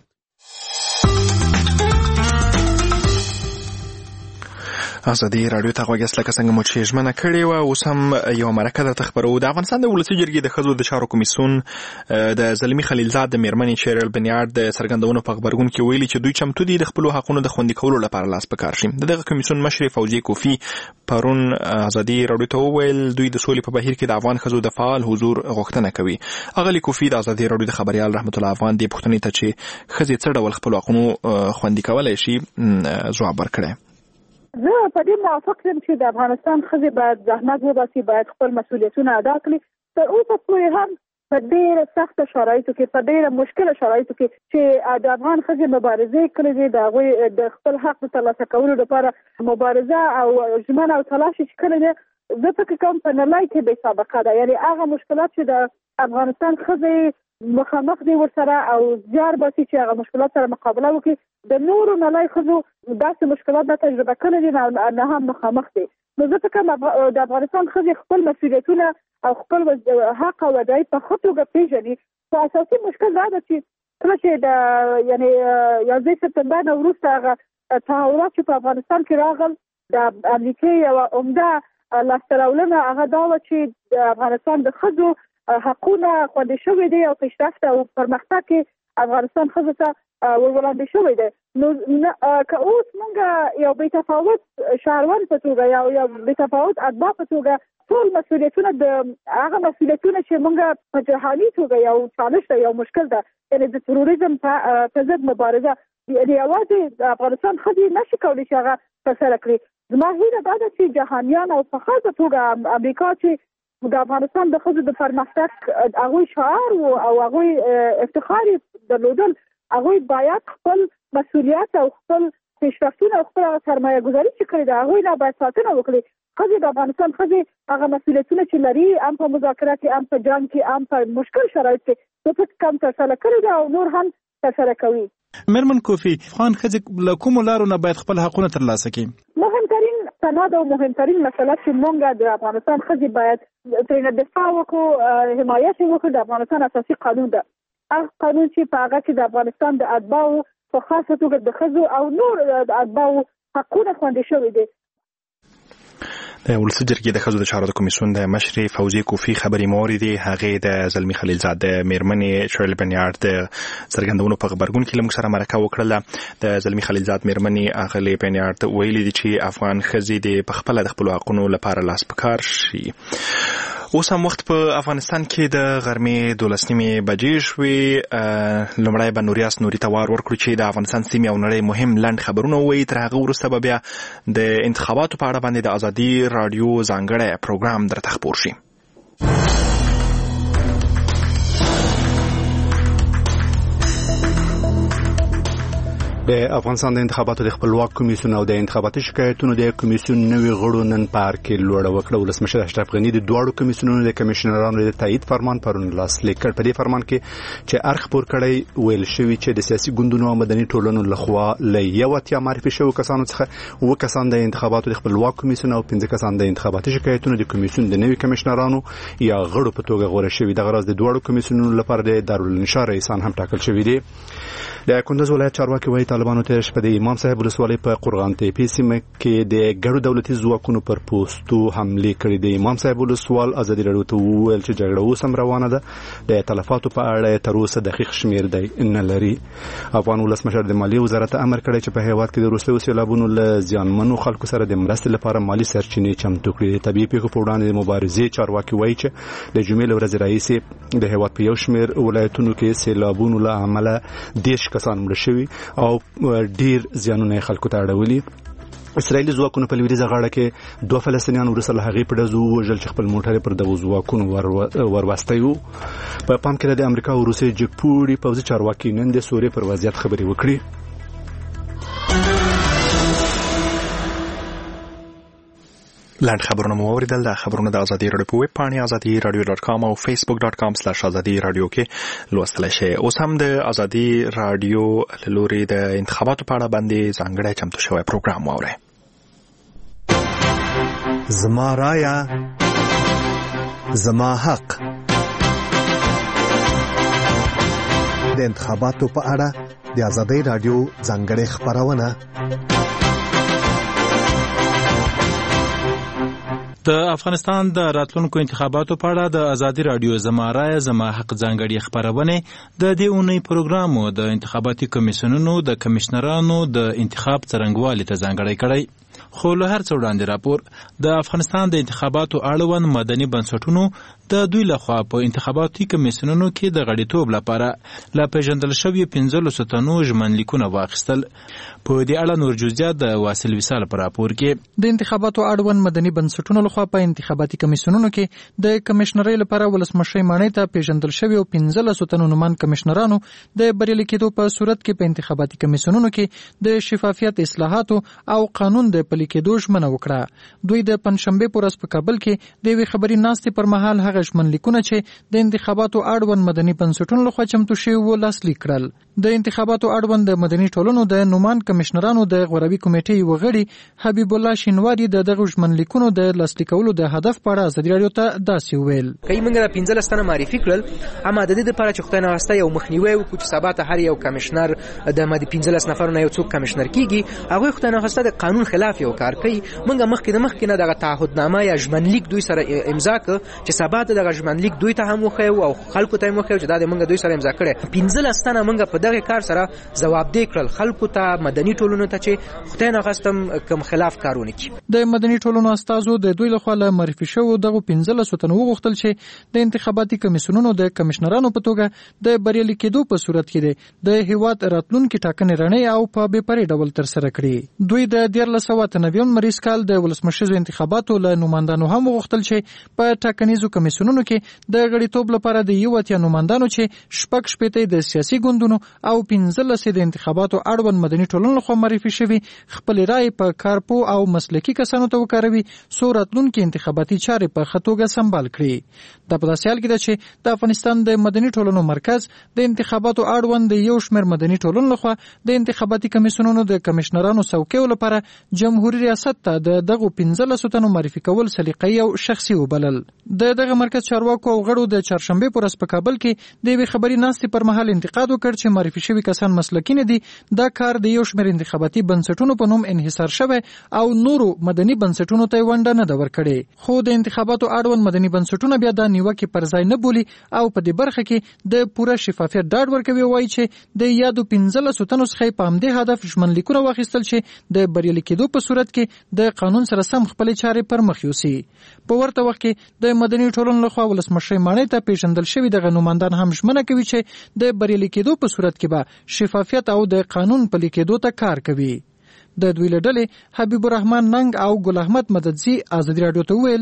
ازادي رادیو ته غوږ لکه څنګه مو چې ژمنه کړې وه، اوس هم یو مرکه درته خبرو. د افغانستان د ولسي جرګې د ښځو د چارو کمیسیون د زلمي خلیلزاد د میرمنې شیرل بنیاد د څرګندونو په خبرګون کې ویلي چې دوی چمتو دي د خپلو حقونو د خوندي کولو لپاره لاس په کار شي. دغه کمیسیون مشر فوزي کوفی پرون ازادي رادیو ته وویل دوی د سولې په بهیر کې د افغان ښځو د فعال حضور غوښتنه کوي. اغلی کوفی د ازادي رادیو د خبريال رحمت الله افغان د پښتنې ته چې ښځې څه ډول خپل حقونو خوندي کولای شي ځواب ورکړي. زه په دې موافق یم چې د افغانستان ښځې باید زحمت وباسي، باید خپل مسؤلیتونه ادا کړي. تر اوسه پورې هم په ډېره سخته شرایطو کې، په ډېره مشکله شرایطو کې چې د افغان ښځې مبارزې کړې دي، د هغوی د خپل حق د ترلاسه کولو لپاره مبارزه او ژمنه او تلاش چې کړې ده، زه فکر کوم په نړۍ کې بې سابقه ده. یعنې هغه مشکلات چې د افغانستان ښځې مخامخ دي ورسره او زیار باسي چې هغه مشکلات سره مقابله وکړي. د نورو نړۍ ښځو داسې مشکلات نه تجربه کړي دي، نه هم مخامخ دي. نو زه فکر کوم د افغانستان ښځې خپل مسؤلیتونه او خپل حق او وظایف په ښه توګه پېژني. خو اساسي مشکل دا ده چې کله چې د یعنې 11 سپتمبر نه وروسته هغه تحولات چې په افغانستان کې راغل، د امریکا یوه عمده لاسته راوړنه هغه دا وه چې د افغانستان د ښځو حقونه خوندي شوي دي او پیشرفت او پرمختګ کې افغانستان ښځو ته وړاندې شوی دی. نو که اوس موږ یو بې تفاوت شهروان په توګه یو بې تفاوت اتباع په توګه ټول مسؤلیتونه د هغه مسؤلیتونه چې موږ په جهاني توګه یو چالش ده یو مشکل ده یعنې د تروریزم په ضد مبارزه یعنې یوازې د افغانستان ښځې نشي کولی چې هغه ترسره کړي زما هیله دا ده چې جهانیان او په خاصه توګه امریکا چې د افغانستان د ښځو د پرمختګ هغوی شعار او هغوی افتخار درلودل هغوی باید خپل مسؤلیت او خپل پیشرفتونه او خپل سرمایه گذاري چې کړې ده هغوی نه باید ساتنه وکړي. ښځې د افغانستان ښځې هغه مسؤلیتونه چې لري هم په مذاکرات کې هم په جنګ کې هم په مشکل شرایط کې په کم ترسره کړې ده او نور هم ترسره کوي. میرمن کوفی افغان ښځې له کومو لارو نه باید خپل حقونه ترلاسه کړي؟ مهمترین سند او مهمترین مسله چې موږ د افغانستان ښځې باید ترې دفاع وکړو حمایت یې وکړو د افغانستان اساسي قانون ده. هغه قانون چې په هغه کې د افغانستان د اتباعو په خاصه توګه د ښځو او نور د اتباعو حقونه خوندي شوي دي. د ولسی جرګې د ښځو د چارو د کمیسیون د مشرې فوزي کوفی خبرې موریدي هغه د زلمی خلیلزاد د میرمنې شرل بنیارد د څرګندونو په خبرګون کې لمږ سره مرکه وکړه. د زلمی خلیلزاد میرمنې اغلی بنیارد ویلي دي چې افغان ښځې د خپل د خپل حقوقو لپاره لاس پکار شي. اوس هم وخت په افغانستان کې د غرمې 12 بجې شوې. لومړی به نوریاس نوري ته وار ورکړو چې د افغانستان سیمې او نړۍ مهم لنډ خبرونه وایي. تر هغه وروسته به بیا د انتخاباتو په اړه باندې د ازادي رادیو ځانګړی پروګرام درته خپور شي. د افغانستان د انتخاباتو د خپلواک کمیسیون او د انتخاباتي شکایتونو د کمیسیون نوي غړو نن پارک کې لوړه وکړه. ولسمشر اشرف غني د دوه کمیسیونونو د کمشنرانو د تایید فرمان پرون لاسلیک کړ. په دې فرمان کې چې ارخ پور کړی ویل شوی چې د سیاسي ګوندونو او مدني ټولنو لخوا له یو اتیا معرفي شوی کسانو څخه و کسان د انتخاباتو د خپلواک کمیسیون او 15 کسان د انتخاباتي شکایتونو د کمیسیون د نوي کمشنرانو یا غړو په توګه غوړه شوی. د غراز د دوه کمیسیونونو لپاره د دارالانشا رئیسان هم ټاکل شوی دي. د کندوز ولایت چارواکي وایي طالبانو تیر شپه د امام صاحب ولسوالۍ په قرغان تیپي سیمه کې د ګډو دولتي ځواکونو پر پوسټو حمله کړې. د امام صاحب ولسوال ازادي راډیو ته وویل چې جګړه اوس هم روانه ده. د تلفاتو په اړه تر اوسه دقیق شمیر دی نه لري. افغان ولسمشر د مالیې وزارت امر کړی چې په هیواد کې د وروستیو سیلابونو له زیانمنو خلکو سره د مرستې لپاره مالی سرچینې چمتو کړي. د طبيعي پیښو په وړاندې د مبارزې چارواکي وایي چې د جمعې له ورځې راهیسې د هیواد په یو شمیر ولایتونو کې سیلابونو له امله 10 کسان مړه شوي او ډیر زیانونه خلکو ته اړولي. اسرائیلي ځواکونو په لویدیځه غاړه کې 2 فلسطینیان وروسته له هغې په ډزو ووژل چې خپل موټر پر دغو ځواکونو وروستی وو. په پام کې د امریکا او روسیې جګپوړي پوځي چارواکي نن د سوریې پر وضعیت خبرې وکړي. لاند خبرونه مو اوریدل. د خبرونه د ازادي رادیو په ویب پاڼه azadi.radio.com او facebook.com/azadi.radio کې لوستل شي. اوس هم د ازادي رادیو لوري د انتخاباتو په اړه باندې ځانګړی چمتو شوی پروګرام واورئ. زما رایا زما حق. د انتخاباتو په اړه د ازادي رادیو ځانګړی خبرونه. د افغانستان د راتلونکو انتخاباتو په اړه د ازادي رادیو زما رای زما حق ځانګړي خبرونه د دې اونۍ پروګرامو د انتخاباتي کمیسیونونو د کمشنرانو د انتخاب څرنګوالي ته ځانګړی کړی. خو له هر څه وړاندې راپور د افغانستان د انتخاباتو اړوند مدني بنسټونو د دوی لخوا په انتخاباتي کمیسیونونو کې د غړیتوب لپاره لا پیژندل شوی 15 تنو ژمنلیکونه واخیستل. په دې اړه نور جزئیات د واصل وصال پر راپور کې. د انتخاباتو اړوند مدني بنسټونو لخوا په انتخاباتي کمیسیونونو کې د کمشنرۍ لپاره ولسمشر مانې ته پیژندل شوی او 15 تنو نومان کمشنرانو د بریالي کېدو په صورت کې په انتخاباتي کمیسیونونو کې د شفافیت اصلاحاتو او قانون د پلي کېدو ژمنه وکړه. دوی د پنځشنبه په ورځ په کابل کې د یوې خبري ناستې پر مهال هغه ژمنلیکونه چې د انتخاباتو اړوند مدني بنسټونو لخوا چمتو شوي وو لاسلیک کړل. د انتخاباتو اړوند د مدني ټولنو د نومان کمشنرانو د غوروي کمیټې یو غړي حبیب الله شینواری د دغه ژمنلیکونو د لاسلیکولو د هدف په اړه ازادي رادیو ته داسې وویل. کای موږ د 15 تنه معرفي کړل اما د دې لپاره چې خدای نه واسطه یو مخنیوي وکړو چې سبا ته هر یو کمشنر د مدي 15 نفرونو یو څوک کمشنر کیږي هغه خدای نه واسطه د قانون خلاف یو کار کوي. موږ مخکې نه دغه تعهدنامه یا ژمنلیک دوی سره امضا ک چې سبا ته دغه ژمنلیک دوی ته هم وخیو او خلکو ته هم وخیو چې دا موږ دوی سره امضا کړي. 15 تنه موږ په دغه کار سره جوابدې کړل خلکو ته مدني ټولنو ته چې خدای نه غستم کوم خلاف کارونه کوي. د مدني ټولنو استازو د دوی لخوا له معرفي شوو دغه 15 تنو غوښتل چې د انتخاباتي کمیسیونونو د کمشنرانو په توګه د بریالي کېدو په صورت کې د هیواد راتلونکي ټاکنې رڼې او په بې پرې ډول ترسره کړي. دوی د 1993 مریض کال د ولسمشریزو انتخاباتو له نوماندانو هم غوښتل چې په ټاکنیزو کمیسیونونو کې د غړیتوب لپاره د یو اتیا نوماندانو چې شپږ شپېته د سیاسي ګوندونو او 15 د انتخاباتو اړوند مدني ټولنو لخوا معرفي شوي خپل رائے په کارپو او مسلکي کسانو ته وکاروي څو راتلونکي انتخاباتي چارې په ښه توګه سمبال کړي. د په داسې حال کې ده چې د افغانستان د مدني ټولنو مرکز د انتخاباتو اړوند د یو شمېر مدني ټولنو لخوا د انتخاباتي کمیسیونونو د کمشنرانو څوکیو لپاره جمهوریت ریاست ته د دغه 15 تنو معرفي کول سلیقې او شخصي وبلل. دغه مرکز چارواکو او غړو د چهارشنبه پر ورځ په کابل کې د یوې خبري ناستې پر مهال انتقاد وکړ چې معرفي شوي کسان مسلکي نه دي. دا کار د یو شمېر انتخاباتي بنسټونو په نوم انحصار شوی او نورو مدني بنسټونو ته ونډه نه ده ورکړې. خو د انتخاباتو اړوند مدني بنسټونه بیا د نیوکې پر ځای نه بولي او په دې برخه کې د پوره شفافیت ډاډ ورکوي او وایي چې د یادو 15 تنو څخه په همدې هدف ژمنلیکونه واخیستل چې د بریالي کېدو په صورت کې د قانون سره سم خپل چارې پر مخ یوسي. په ورته وخت کې د مدني ټولنو لخوا ولسمشر ماڼۍ ته پیژندل شوی دغه نوماندان هم ژمنه کوي چې د بریالي کېدو په صورت کې به شفافیت او د قانون پلي کېدو ته کار کوي. د دوی له ډلې حبیب الرحمن ننګ او ګل احمد مددزي ازادي رادیو ته ویل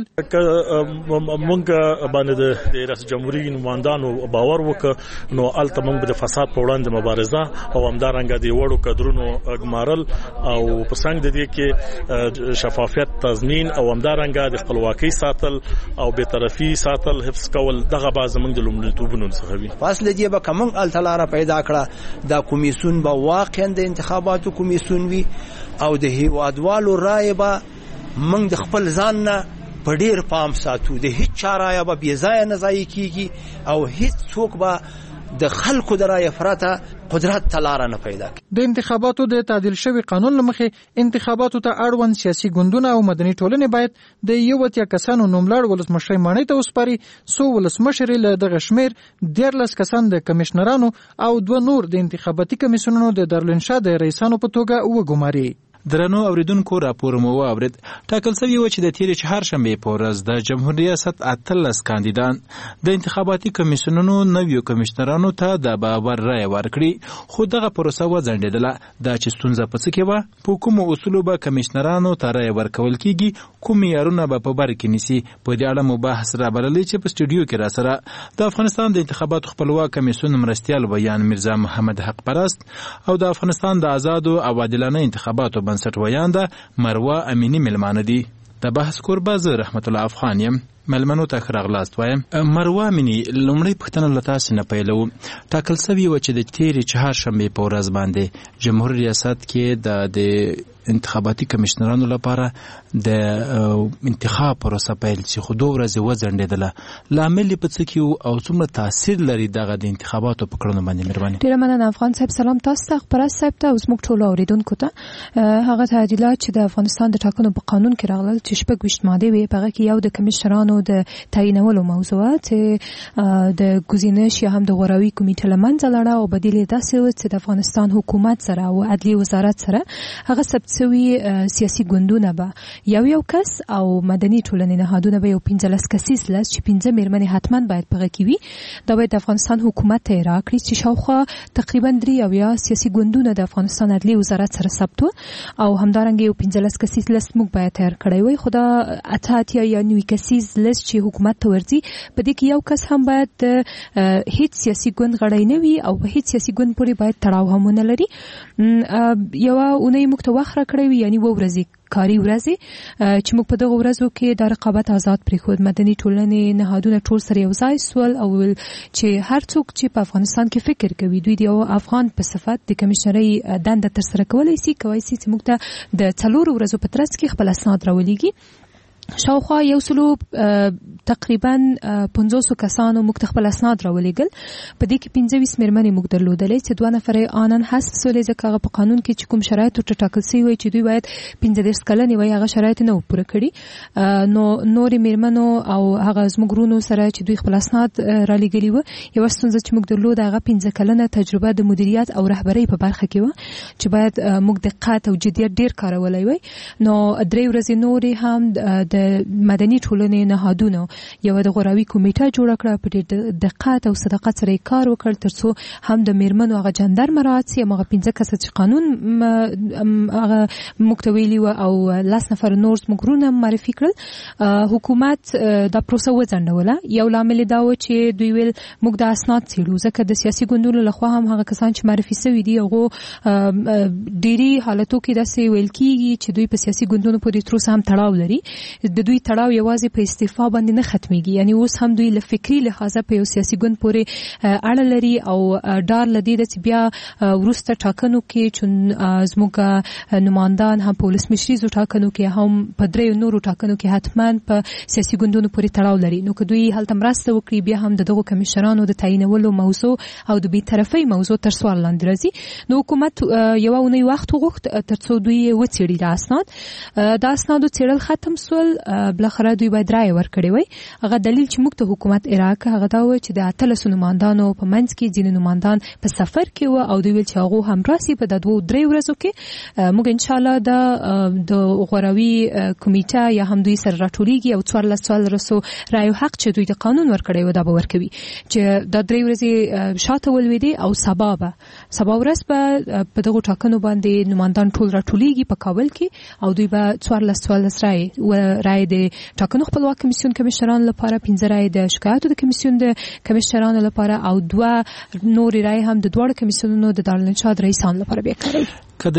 مونږ باندې د ریاست جمهوریت نمائندانو باور وکړ نو الته مونږ د فساد په وړاندې مبارزه او همدارنګه د وړو کډرونو اګمارل او په څنګ د دې کې شفافیت تضمین او همدارنګه د خپلواکۍ ساتل او به طرفي ساتل حفظ کول دغه باز مونږ د لومړیتوبونو څخه وي. فاصله دی به کوم التلاره پیدا کړه دا کمیسیون به واقعا د انتخاباتو کمیسیون وي او د هیوادوالو رائے به موږ د خپل ځان نه په ډیر پام ساتو. د هیڅ چا رائے به بې ځایه نه ضایع کیږي او هیڅ څوک به د خلکو د رائے پرته قدرت تلاره نه پیدا کوي. د انتخاباتو د تعدیل شوی قانون لمخې انتخاباتو ته اړوند سیاسي ګوندونه او مدني ټولنې باید د یو اتیا کسانو نوملړ ولسمشر ماڼۍ ته وسپاري. سو ولسمشر له دغه شمیر 14 کسان د کمشنرانو او 2 نور د انتخاباتي کمیسیونونو د دارالانشا د رئیسانو په توګه وګماري. درنو اوریدونکو راپور مو واورید. ټاکل شوی و چې د تیرې چهارشنبې په ورځ د جمهوریت ریاست 18 کاندیدان د انتخاباتي کمیسیونونو نویو کمشنرانو ته د باور رائے ورکړي. خو دغه پروسه وځنډېدله. دا چې ستونزه په څه کې وه؟ په کومو اصولو به کمشنرانو ته رائے ورکول کیږي؟ کوم معیارونه به په بر کې نیسي؟ په دې اړه مو بحث رابللی چې په سټوډیو کې راسره د افغانستان د انتخاباتو خپلواک کمیسیون مرستیال ویان میرزا محمد حق پرست او د افغانستان د آزادو او عادلانه انتخاباتو بنسټ ویانده مروه امینی ملمانه دي. د بحث کوربه زه رحمت الله افغان یم. ملمنو ته راغلاست وایم. مروه امینی لومړی پوښتنه له تاسو نه پیلو. ټاکل شوی و چې د تیرې چهارشنبې په ورځ باندې جمهوریت ریاست کې د انتخاباتي کمشنرانو لپاره د انتخاب پروسه پیل شي خو 2 ورځې وځنډېدله. لامل په څه کې او څومره تاثیر لري دغه د انتخاباتو په کړنو باندې؟ مهرباني. ډیره مننه افغان صاحب. سلام تاسو ته، خبرست صاحب ته او زموږ ټول اوریدونکو ته. هغه تعدیلات چې د افغانستان د ټاکنو په قانون کې راغلل چې 26 ماده وي په هغه کې یو د کمشنرانو د تعیینولو موضوع چې د گزینش یا هم د غوراوي کمیټې لمنځه لاړه او بدیل یې داسې و چې د افغانستان حکومت سره او عدلي وزارت سره هغه ثبت سوي سیاسي ګوندونه به یو کس او مدني ټولنې نهادونه به یو 15 کسیز لس چې 15 میرمنې حتما باید په کې وي. دا باید د افغانستان حکومت ته راکړي چې شاوخوا تقریبا 3 سیاسي ګوندونه د افغانستان عدلي وزارت سره ثبت او همدارنګه یو 15 کسیز لس موږ باید تیار کړی وي. خو دا اتاتیا یا 9 کسیز لس چې حکومت ته ورځي په دې کې یو کس هم باید هیڅ سیاسي ګوند غړی نه وي او په هیڅ سیاسي ګوند پورې باید تړاو هم نه لري. یو اونۍ موږ ته وخت راکړی وي یعنی 2 ورځې کاری ورځې چې موږ په دغه ورځو کې د رقابت آزاد پریښود. مدني ټولنې نهادونه ټول سره یو ځای سول او چې هر څوک چې په افغانستان کې فکر کوي دوی د افغان په صفت د کمشنرۍ دنده ترسره کولی شي چې موږ ته د 4 ورځو په ترڅ کې خپل اسناد راولېږي. شاوخوا یو سلو تقریبا 500 کسانو موږ ته خپل اسناد راولېږل. په دې کې 25 مېرمنې موږ درلودلې چې 2 نفر آنن حذف سولې ځکه هغه په قانون کې چې کوم شرایط ورته ټاکل شوي وي چې دوی باید 15 کلنې وي هغه شرایط نه پوره کړي. نو نورې مېرمنو او هغه زموږ ورونو سره چې دوی خپل اسناد رالېږلي وو یوه ستونزه چې موږ درلوده هغه 15 کلنه تجربه د مدیریت او رهبرۍ په برخه کې وه چې باید موږ دقت او جدیت ډېر کارولی وی. نو 3 ورځې نورې هم د مدني ټولنې نهادونو یو د غوراوي کمیټه جوړه کړه په ډېر دقت او صداقت سره کار وکړ ترڅو هم د میرمنو هغه جندر مراعات سي هغه 15 کسه چې قانون هغه مکتویلی او 10 نفر نور مګرونه معرفي کړل. حکومت دا پروسه وځنډوله. یو لامل دا و چې دوی ویل موږ د اسناد څېړو ځکه د سیاسي ګوندونو لخوا هم هغه کسان چې معرفي شوي دي هغه ډېری حالتو کې داسې ویل کیږي چې دوی په سیاسي ګوندونو پورې تر اوسه هم تړاو لري. د دوی تړاو یوازې په استعفا باندې نه ختميږي یعنی اوس هم دوی له فکری لحاظه په یو سیاسي ګوند پورې اړه لري او ډار لدی د بیا ورسته ټاکنو کې چې زموږ نمائندان هم په ولسمشري زو ټاکنو کې هم په درې نورو ټاکنو کې حتما په سیاسي ګوندونو پورې تړاو لري. نو که دوی هلته مرسته وکړي بیا هم دغه کمیشنرانو د تعیینولو موضوع او د بیطرفۍ موضوع تر سوال لاندې راځي. نو حکومت یو اونۍ وخت وغوښت ترڅو دوی وڅېړي د اسناد. د اسنادو څېړل ختم سول. بلخره دوی باید رائے ورکړي وي. هغه دلیل چې موږ ته حکومت اراکه هغه دا و چې د 13 نمائندانو په منځ کې ځینې نمائندان په سفر کې و او دوی ویل چې هغه هم راسي په 2-3 ورځو کې موږ ان شاء الله د غوراوي کمیټه یا هم دوی سره راټولېږي او 14 رسو رائے حق چې دوی د قانون ورکړي و دا به ورکوي چې د 3 ورځې شاته ولوي او سبا ورځ په دغه ټاکنو باندې نمائندان ټول راټولېږي په کابل کې او دوی به 14 رائے د ټاکنو خپلواک کمیسیون کمیشنرانو لپاره 15 رائے د شکایاتو د کمیسیون د کمیشنرانو لپاره او 2 نور رائے هم د دوه کمیسیونونو د دارالانشاد رئیسان لپاره به کوي. کله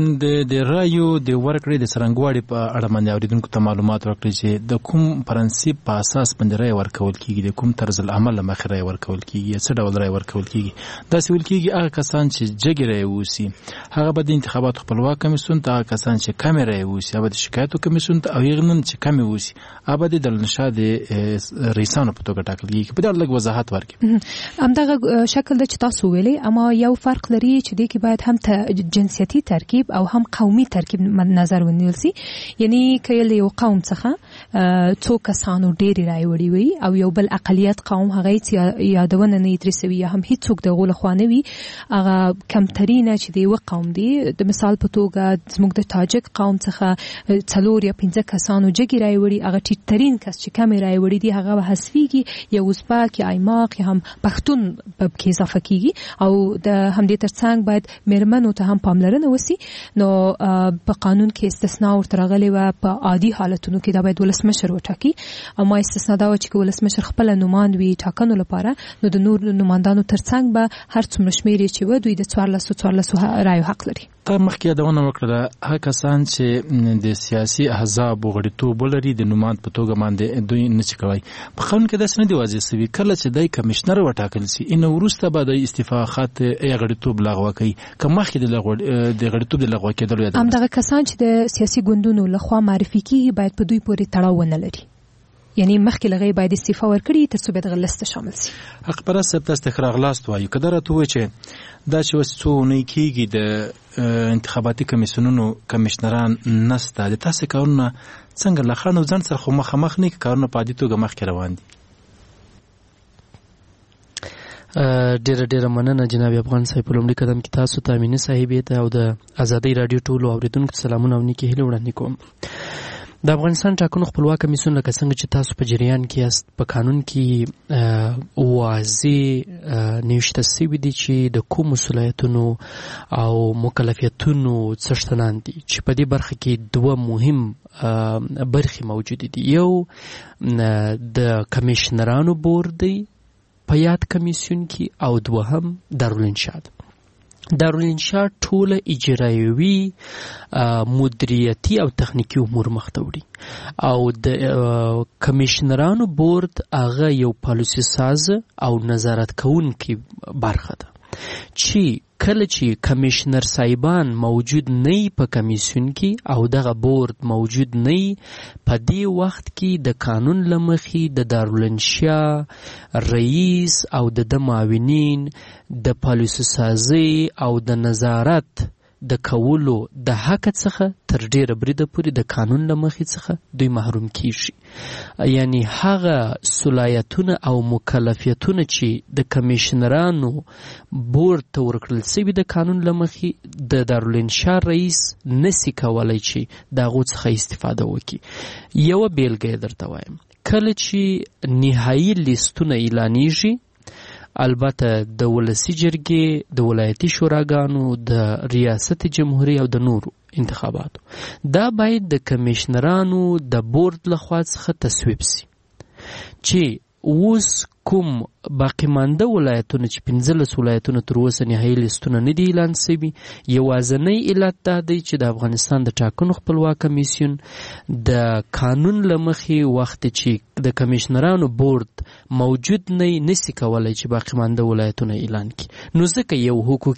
د رایو د ورکړې د سرنګواړي په اړه باندې اوریدونکو ته معلومات ورکړي چې د کوم پرنسيپ په اساس باندې رای ورکول کیږي د کوم طرز العمل مخې رای ورکول کیږي څه ډول رای ورکول کیږي دا سوال کیږي هغه کسان چې جګړه ووسی هغه به د انتخاباتو خپلواک کمیسیون ته کسان چې کم رای ووسی هغه د شکایتو کمیسیون ته او یغنن چې کم ووسی هغه د دارالانشاد رئیسانو په توګه ټاکل کیږي. په دې اړه وضاحت ورکړي. همدغه شکل د چې تاسو ویلي اما یو فرق لري چې د کې باید هم جنسیتي ترکیب او هم قومي ترکیب مد نظر ونیول سي. یعنی کله یو قوم څخه څو کسانو ډېری رائے وړي وي او یو بل اقلیت قوم هغه چې یادونه نه ترسوي یا هم هیڅوک د غول خوانه وي هغه کمترینه چې دی و قوم دی. د مثال په توګه زموږ د تاجک قوم څخه 4 یا 15 کسانو جګی رائے وړي هغه ټیټرین کس چې کم رائے وړي دی هغه حسفيږي یا ازبک یا ایماق یا هم پښتون په کې اضافه کیږي او د همدې ترڅنګ باید مېرمنو ته هم پاملرنه وسی. نو په قانون کې استثناء ورته راغلی و په عادي حالتونو کې دا باید ولسمشر وټاکي اما استثناء دا و چې ولسمشر خپل نوماند وي ټاکنو لپاره نو د نور نوماندانو ترڅنګ به هر څومره شمیر چې و دوی د 14 رائے حق لري. تا مخکې دا ونه وکړه هغه کسان چې د سیاسي احزاب غړیتوب لري د نوماند په توګه باندې دوی نشي کوي. په قانون کې دا څه نه دی واضح شوی کله چې دای کمشنر وټاکل شي ان ورسته به د استعفا خط غړیتوب لغوه کوي که مخکې د غړیتوب د لغوه کېدل یاد همدغه کسان چې د سیاسي ګوندونو لخوا معرفي کیږي باید په دوی پورې تړاو ونه لري. یعنی مخکې لغوی باید استعفا ورکړي ترڅو به دغه لسته شامل شي. حق پرست سب تاسو ته راغلاست وایو کله راته و چې دا چې وسونه کیږي د انتخاباتي کمیسیونونو کمیشنران نسته د تاسو کارونه څنګه لخرنو ځن سره خو مخ نه کارونه پاتې توګه مخ کې روان دي. ډیره مننه جناب افغان صاحب په لومړي قدم کې تاسو ته امینه صاحب ته او د ازادي رادیو ټولو اوریدونکو سلامونه او نیکی هیله وړاندې کوم. د افغانستان ټاکنو خپلواک کمیسیون لکه څنګه چې تاسو په جریان کې یاست په قانون کې واضح نوشته شوي دي چې د کوم مسؤلیتونو او مکلفیتونو څښتنان دي چې په دې برخه کې دوه مهم برخې موجود دي. یو د کمیشنرانو بورډ دی په یاد کمیسیون کې او دوهم دارالانشاد. دارالانشاد ټول اجرایوي مدیریتي او تخنیکی امور مخته وړي او د کمیشنرانو بورډ هغه یو پالیسي ساز او نظارت کوونکی برخه ده چې کله چې کمشنر صاحبان موجود نه په کمیسیون کې او دغه بورد موجود نه په دې وخت کې د قانون لمخې د دارالانشا رئیس او د معاونین د پالیسي سازي او د نظارت د کولو د حق څخه تر ډیره بریده پورې د قانون لمخې څخه دوی محروم کیږي. یعنی هغه صلاحیتونه او مکلفیتونه چې د کمیشنرانو بورد ته ورکړل شوي د قانون لمخې د دارالانشا رئیس نسی کولای چې د هغو څخه استفاده وکړي. یوه بیلګه درته وایم، کله چې نهایي لیستونه اعلانیږي، البته د ولسی جرګې، د ولایتي شوراګانو، د ریاست جمهوریت او د نورو انتخاباتو، دا باید د کمیشنرانو د بورد لخوا څخه تصویب سي چې اوس کوم باقی مانده ولایتونه چې 15 ولایتونه تر اوسه نهایي لیستونه نه دي اعلان شوي، یوازینی علت دا دی چې د افغانستان د ټاکنو خپلواک کمیسیون د قانون له مخې وخت چې د کمیشنرانو بورد موجود نه نسی کولای چې باقی مانده ولایتونه اعلان کړي. نو ځکه یو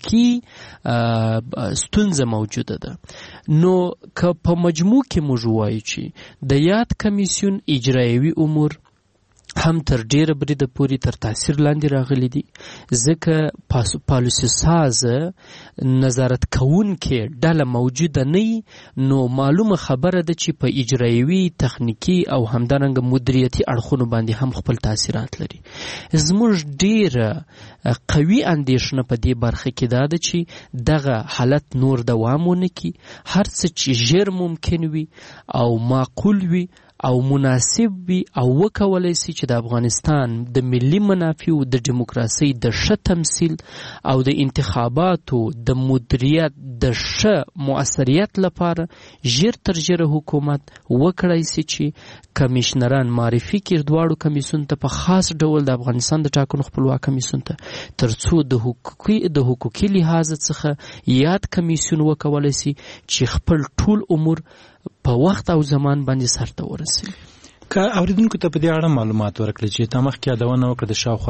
حقوقي ستونزه موجوده ده. نو که په مجموع کې موږ وایو چې د یاد کمیسیون اجرایوي امور هم تر ډیره بریده پورې تر تاثیر لاندې راغلي دي، ځکه پالیسي ساز نظارت کوونکې ډله موجوده نه، نو معلومه خبره ده چې په اجرایوي، تخنیکی او همدارنګه مدیریتي اړخونو باندې هم خپل تاثیرات لري. زموږ ډیره قوي اندیشنه په دې برخه کې دا ده چې دغه حالت نور دوام ونه کړي، هر څه چې ژر ممکن وي او معقول وي او مناسب وي او وکولای شي چې د افغانستان د ملي منافعو، د دیموکراسۍ د ښه تمثیل او د انتخاباتو د مدیریت د ښه مؤثریت لپاره ژر تر ژره حکومت وکړای شي چې کمیشنران معرفي کړي دواړو کمیسیون ته، په خاص ډول د افغانستان د ټاکنو خپلواک کمیسیون ته، ترڅو د حقوقي لحاظ څخه یاد کمیسیون وکولای شي چې خپل ټول امور په وخت او زمان باندې سرته ورسوي. که اوریدونکو ته په دې اړه معلومات ورکړي چې تا مخکې یادونه وکړه د شاوخوا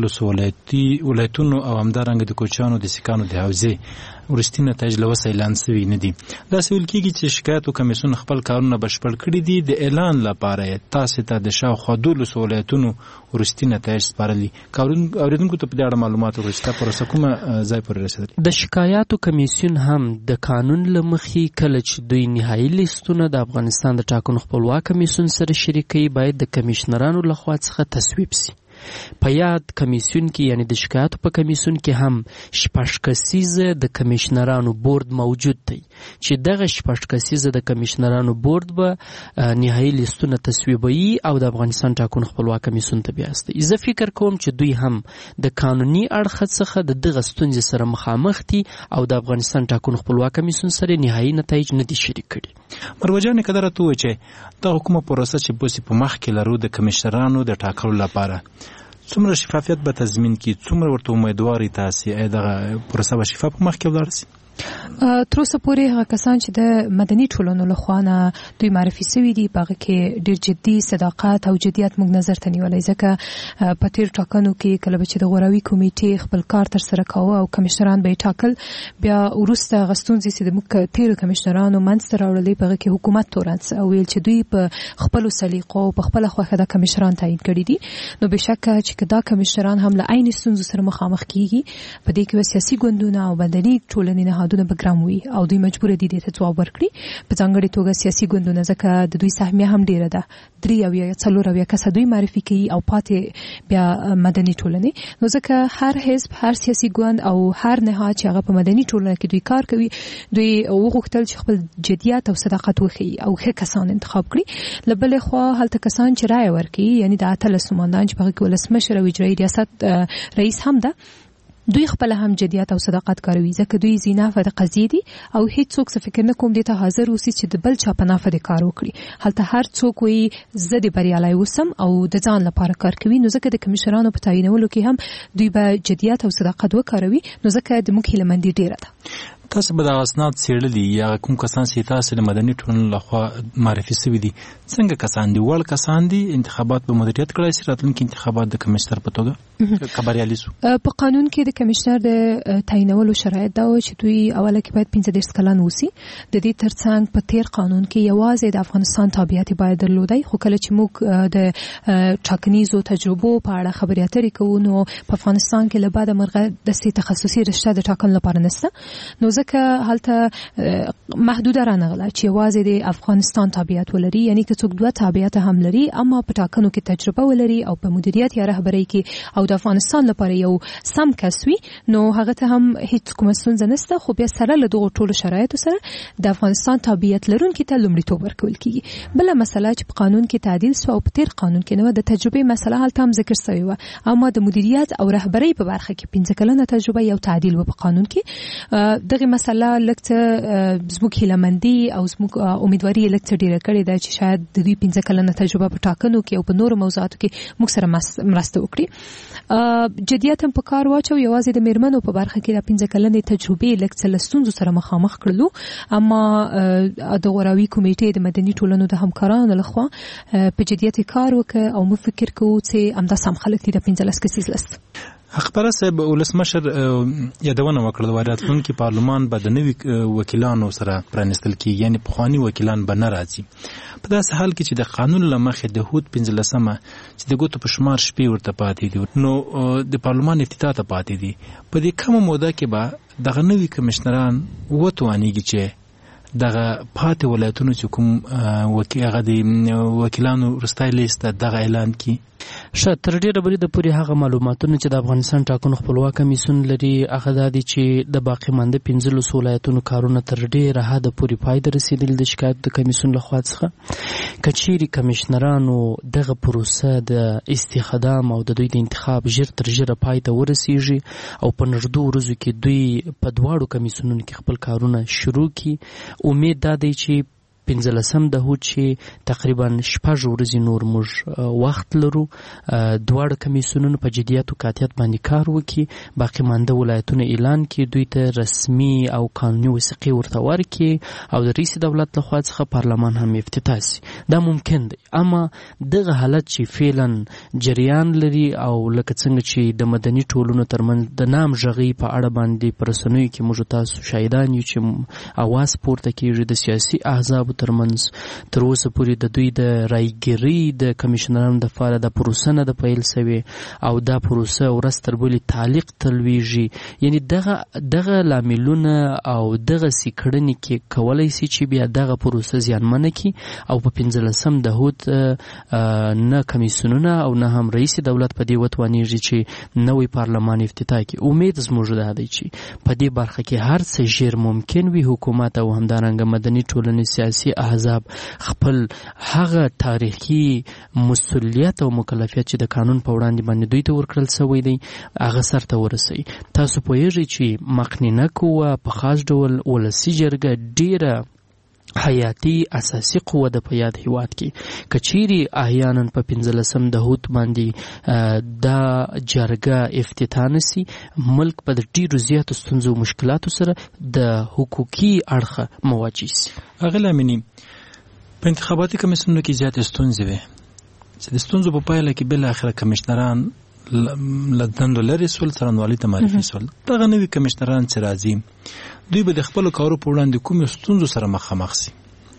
15 ولایتونو او همدارنګه د کوچیانو د سیکانو د حوزې وروستي نتایج له وسه اعلان شوي نه دي. داسې ویل کېږي چې شکایاتو کمیسیون خپل کارونه بشپړ کړي دي، د اعلان لپاره یې تاسې ته د شاوخوا 12 ولایتونو وروستي نتایج سپارلي. که اوریدونکو ته په دې اړه معلومات ورکړي چې تا پروسه کومه ځای پورې رسېدلې؟ د شکایاتو کمیسیون هم د قانون له مخې کله چې دوی نهایي لیستونه د افغانستان د ټاکنو خپلواک کمیسیون سره شریکوي، باید د کمیشنرانو لخوا څخه تصویب سي. په یاد کمیسیون کې یعنی د شکایاتو په کمیسیون کې هم 6 کسیزه د کمیشنرانو بورد موجود دی چې دغه 6 کسیزه د کمیشنرانو بورد به نهایي لیستونه تصویبوي او د افغانستان ټاکنو خپلواک کمیسیون ته بیاستي. زه فکر کوم چې دوی هم د قانوني اړخ څخه د دغه ستونزې سره مخامخ دي او د افغانستان ټاکنو خپلواک کمیسیون سره نهایي نتایج نه دي شریک کړي. مروجان کدر ته و چې دا حکومت پروسه چې بوسي په مخ کې لرو د کمیشنرانو د ټاکلو لپاره څومره شفافیت به تضمین کی، څومره ورته امیدواري تاسو دغه پروسه به شفاف مخ کې ولاړ شي؟ تر اوسه پورې هغه کسان چې د مدني ټولنو لخوا نه دوی معرفي شوي دي په هغه کې ډېر جدي صداقت او جدیت موږ نظر ته نیولی، ځکه په تیر ټاکنو کې کله چې د غوراوي کمیټې خپل کار تر سره کاوه او کمیشنران به یې ټاکل، بیا وروسته هغه ستونزې چې د تیرو کمیشنرانو منځته راوړلې په هغه کې حکومت تورن او ویل چې دوی په خپلو سلیقو په خپله خوښه دا کمیشنران تعیین کړي دي. نو بېشکه چې دا کمیشنران هم له عین ستونزو سره مخامخ کیږي، په دې کې به سیاسي ګوندونه او مدني ټولنې نهادونه به ګرم وي او دوی مجبور دي ته ځواب ورکړي. په ځانګړې توګه سیاسي ګوندونه ځکه د دوی سهمیه هم ډیره ده، 3 یا 4 کسه دوی معرفي کوي او پاتې بیا مدني ټولنې. نو ځکه هر حزب، هر سیاسي ګوند او هر نهاد چې هغه په مدني ټولنه کې دوی کار کوي، دوی وغوښتل چې خپل جدیت او صداقت وښيي او ښه کسان انتخاب کړي. له بلې خوا هلته کسان چې رایه ورکوي، یعنی د 18 نمایندان چې په هغه کې ولسمشر او اجرایي ریاست رئیس هم ده، دوی خپل هم جدیت او صداقت کاروي، ځکه دوی زینافه د قضیې دي او هیڅ څوک څه فکر نه کوم دي ته حاضر اوسي چې د بل چا په نافه د کار وکړي. هلته هر څوک وي زه د بریالی اوسم او د ځان لپاره کار کوي. نو ځکه د کمیشنرانو په تعیینولو کې هم دوی به جدیت او صداقت وکاروي، نو ځکه د موږ هیله مندي ډیره ده. تاسو به د اسناد څېړلي یا کوم کسان چې تاسو د مدني ټولنې لخوا معرفي شوي دي څنګه کسان دي وړ کسان دي انتخابات به مدیریت کړی شي راتلونکي انتخابات د کمشنر په توګه خبريالي سو په قانون کې د کمشنر د تعینولو شرایط دا و چې دوی اوله کې باید 15 کلن وسی د دې ترڅنګ په تیر قانون کې یوازې د افغانستان تابعیت باید درلودای خو کله چې موږ د ټاکنیزو تجربو په اړه خبرې اترې کوو نو په افغانستان کې له بعد مرغه د سي تخصصي رشته د ټاکن لپاره نشته نو ځکه هلته محدوده رانغله چې یوازې د افغانستان تابعیت ولري یعنی که څوک دوه تابعیت هم لري اما په ټاکنو کې تجربه ولري او په مدیریت یا رهبرۍ کې او د افغانستان لپاره یو سم کس وي نو هغه ته هم هیڅ کومه ستونزه نشته خو بیا سره له دغو ټولو شرایطو سره د افغانستان تابعیت لرونکي ته لومړیتوب ورکول کیږي بله مسله چې په قانون کې تعدیل سو او په تیر قانون کې نو د تجربې مسله هلته هم ذکر شوی و اما د مدیریت او رهبرۍ په برخه کې 15 کلنه تجربه یو تعدیل و په قانون کې دغه مسله لکه زموږ هیلمندي او زموږ امیدواري لکه ډیره کړې ده چې شاید د دوی 15 کلنه تجربه په ټاکنو کې او په نورو موضوعاتو کې موږ سره مرسته وکړي جديت هم په کار واچو یوازې د میرمنو په برخه کې د 15 کلنې تجربې لکه لستونزو سره مخامخ کړلو اما د غوراوي کمیټې د مدني ټولنو د همکارانو لخوا په جديت کار وکړ او مو فکر کوو چې همدا سم خلک دي د 15 کسیز لست اخبار صاحب ولسمشر یادونه وکړه د راتلونکي پارلمان به د نوي وکیلانو سره پرانستل کیږي یعنی پخوانی وکیلان به نه راځي په داسې حال کې چې د قانون لمخې د هود 15مه چې د ګوتو په شمار شپې ورته پاتې دي نو د پارلمان افتتاح ته پاتې دي په دې کومه موده کې به دغه نوي کمشنران وتوانیږي چې دغه پاتې ولایتونو چې کوم وکیلانو رستای لیست دغه اعلان کی تر ډیره بری د پوری هغه معلوماتونه چې د افغانستان ټاکنو خپلواک کمیسیون لري هغه د دې چې د باقی مانده 15 ولایتونو کارونه تر ډیره حد پوری پایده رسیدل د شکایت د کمیسیون لخوا څخه کچيري کمشنرانو دغه پروسه د استخدام او د دوی د انتخاب ژر تر ژره پای ته ورسیږي او په نږدې ورځو کې دوی په دواړو کمیسیونونو کې خپل کارونه شروع کړي امید دا دی چې 15 د هوت چې تقریبا 6 ورځې نور موږ وخت لرو دواړه کمیسیونونو په جديت او قاطعیت باندې کار وکړي باقی مانده ولایتونه اعلان کړي دوی ته رسمي او قانوني وثیقې ورته ورکړي او د رئیس دولت لخوا څخه پارلمان هم افتتاح شي دا ممکن دی اما دغه حالت چې فعلا جریان لري او لکه څنګه چې د مدني ټولنو ترمنځ د نام ژغي په اړه باندې پر رسنیو کې موږ تاسو شاهدان یو چې اواز پورته کیږي د سیاسي احزاب ترمنځ تر اوسه پورې د دوی د رایګری د کمیشنرانو د فعال د پروسه نه د پیل سوي او دا پروسه ورستر بولی تعلیق تلويږي یعنی دغه لاملونه او دغه سیکړنی کې کولای شي چې بیا دغه پروسه زیانمنه کی او په 15 د هوت نه کمیسیونونه او نه هم رئیس دولت په دې وتوانیږي چې نوې پارلمان افتتاح کی امید زموږ ده دی چې په دې برخه کې هر څه ژر ممکن وي حکومت او همدارنګه مدني ټولنې سیاسي احزاب خپل هغه تاریخي مسؤلیت او مکلفیت چې د قانون په وړاندې باندې دوی ته ورکړل شوی دی هغه سرته ورسوي تاسو پوهیږئ چې مخنیه کوه په خاص ډول ولسی جرګه ډیره حیاتی اساسي قوه د په یاد هیواد کې کچيري احیانا په 15 د هوت باندې دا جرګه افتتاح نسی ملک په ډیرو زیاتو ستونزو او مشکلاتو سره د حقوقي اړخ مواجه شي اغله منی په انتخاباتي کمیسیونونو کې زیات ستونزې وي چې د ستونزو په پایله کې بل اخر کمشنران لدندو لري سول څرنوالي ته معرفي سول دغه نوي کمشنران چې راځي دوی به د خپل کارو په وړاندې کوم ستونزو سره مخامخ شي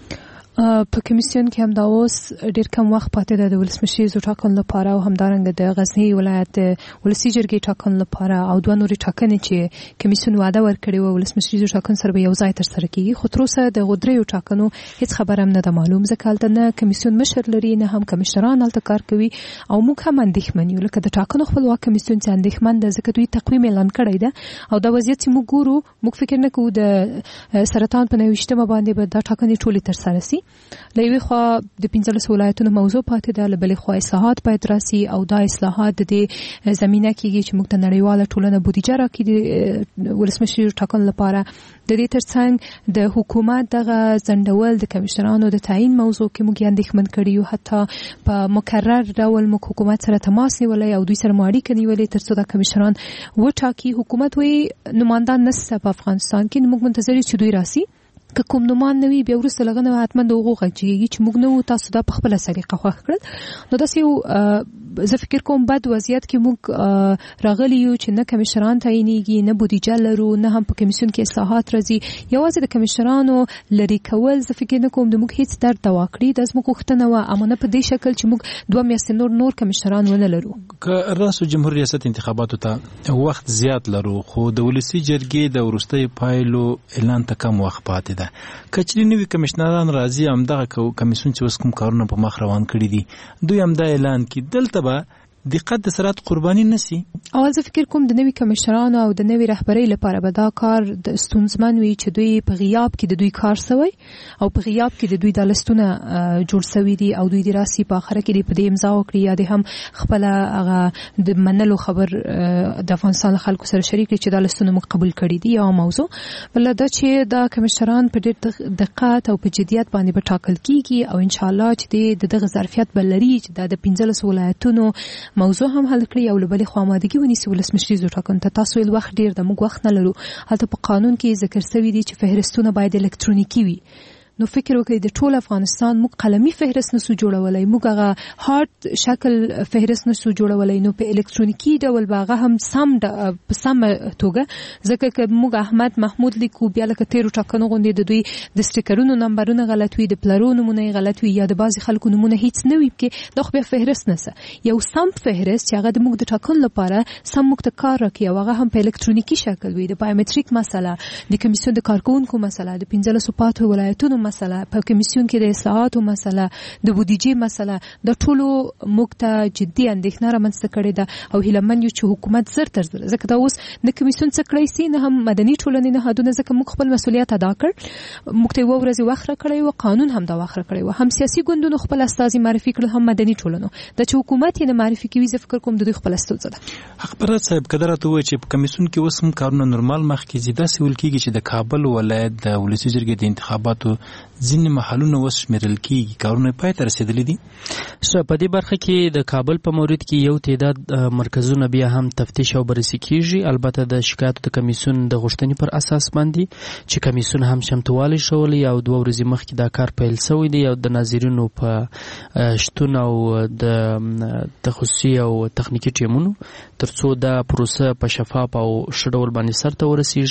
په کمیسیون کې هم دا اوس ډېر کم وخت پاتې ده د ولسمشریزو ټاکنو لپاره او همدارنګه د غزنی ولایت ولسی جرګې ټاکنو لپاره او دوه نورې ټاکنې چې کمیسیون وعده ورکړې و ولسمشریزو ټاکن سره به یو ځای ترسره کیږي خو تر اوسه د غدریو ټاکنو هیڅ خبر هم نه ده معلوم ځکه هلته نه کمیسیون مشر لري نه هم کمشنران هلته کار کوي او موږ هم اندېښمن یو لکه د ټاکنو خپلواک کمیسیون چې اندېښمن ده ځکه دوی تقویم اعلان کړی ده او دا وضعیت چې موږ ګورو موږ فکر نه کوو د سرطان په 29مه باندې به دا ټاکنې ټولې ترسره شي له یوې خوا د 15 ولایتونو موضوع پاتې ده، له بلې خوا اصلاحات باید راسي او دا اصلاحات د دې زمینه کېږي چې موږ ته نړیواله ټولنه بودیجه راکړي د ولسمشر ټاکنو لپاره. د دې ترڅنګ د حکومت دغه ځنډول د کمشنرانو د تعیین موضوع کې موږ اندېښمن کړي یو، حتی په مکرر ډول موږ حکومت سره تماس نیولی او دوی سره مو اړیکه نیولې ترڅو دا کمشنران وټاکي. حکومت وایي نمایندان نشته په افغانستان کې، موږ منتظر یو چې دوی راسي. که کوم نومان نه وي بیا وروسته لغه نه حتما د هغو غږیږي چې موږ نه وو تاسو دا په خپله سلیقه خوښ کړل. نو داسې یو زه فکر کوم بد وضعیت کې موږ راغلي یو چې نه کمشنران تعینېږي، نه بودیجه لرو، نه هم په کمیسیون کې اصلاحات راځي. یوازې د کمشنرانو لرې کول زه فکر نه کوم د موږ هیڅ درد دوا کړي. دا زموږ غوښتنه وه، اما نه په دې شکل چې موږ 2 میاشتې نور کمشنران ونه لرو. که راسو جمهور ریاست انتخاباتو ته وخت زیات لرو، خو د ولسي جرګې د وروستیو پایلو اعلان ته کم وخت پاتې ده. کچري نوي کمشنران راځي همدغه کمیسیون چې اوس کوم کارونه په مخ روان کړي دي دوی هم دا اعلان کړي دلته به دقت د سرعت قرباني نسی. اول زه فکر کوم د نوي کمشنرانو او د نوي رهبرۍ لپاره به دا کار د ستونزمن وي چې دوی په غیاب کې د دوی کار سوی او په غیاب کې د دوی د لستونه جوړ سوي دي او دوی د راسي په اخره کې په دې امضا وکړي یا د هم خپل هغه د منلو خبر د افغانستان خلکو سره شریک چې د لستونه موږ قبول کړي دي. یو موضوع بل دا چې د کمشنران په ډېر دقت او په جدیت باندې به ټاکل کیږي او ان شاء الله چې دغه ظرفیت بلري چې د 15 ولایتونو موضوع هم حل کړی او لبلې خو آمادګي ونیسي ولسمشري زو ټاکنو ته. تاسو ویل وخت ډیر د موږ وخت نه لرو، هلته په قانون کې ذکر شوی دی چې فهرستونه باید الکترونیکي وي. نو فکر وکړئ د ټول افغانستان موږ قلمي فهرست نسو جوړولای، موږ هغه هارد شکل فهرست نسو جوړولای، نو په الکترونیکي ډول باغه هم سم توګه ځکه چې موږ احمد محمود لیکو بیا لکه تیرو ټاکنو غوندې د دوی د سټیکرونو نمبرونه غلط وي، د پلرونو نمونه غلط وي یا د بعضي خلکو نمونه هیڅ نه وي کې دا خو بیا فهرست نسه. یو سم فهرست چې هغه د موږ د ټاکنو لپاره سم موږ ته کار راکړي او هغه هم په الکترونیکي شکل وي. د بایومټریک مسله، د کمیسیون د کارکونکو مسله، د 15 پاتو ولایتونو مسله، په کمیسیون کې د اصلاحاتو مسله، د بودیجې مسله، د ټولو موږ ته جدي اندېښنه رامنځته کړې ده او هیله من یو چې حکومت زر تر زر ځکه دا اوس د کمیسیون څه کړی سي نه هم مدني ټولنې نه هدونه ځکه موږ خپل مسؤلیت ادا کړ، موږ ته یو ورځ وخت راکړی و، قانون هم دا وخت راکړی و، هم سیاسي ګوندونو خپل استازي معرفي کړل هم مدني ټولنو. د چې حکومت یې معرفي کوي زه فکر کوم د دوی خپل ستونزه ده. خبرت صاحب کدر ته وایي چې په کمیسیون کې اوس هم کارونه نورمال مخ کې زیاده سول کیږي چې د کابل ولایت د ولسی جرګې د انتخاباتو ځینې محلونه وس شمیرل کیږي، کارونه پای ته رسیدلي دي. په دې برخه کې د کابل په مورید کې یو تعداد مرکزونه بیا هم تفتیش او بررسي کیږي، البته د شکایتو د کمیسیون د غوښتنې پر اساس باندې چې کمیسیون هم چمتووالی شولي او 2 ورځې مخکې دا کار پیل شوی دی او د ناظرینو په شتون او د خصوصي او تخنیکی ټیمونو ترڅو دا پروسه په شفاف او ښه ډول باندې سرته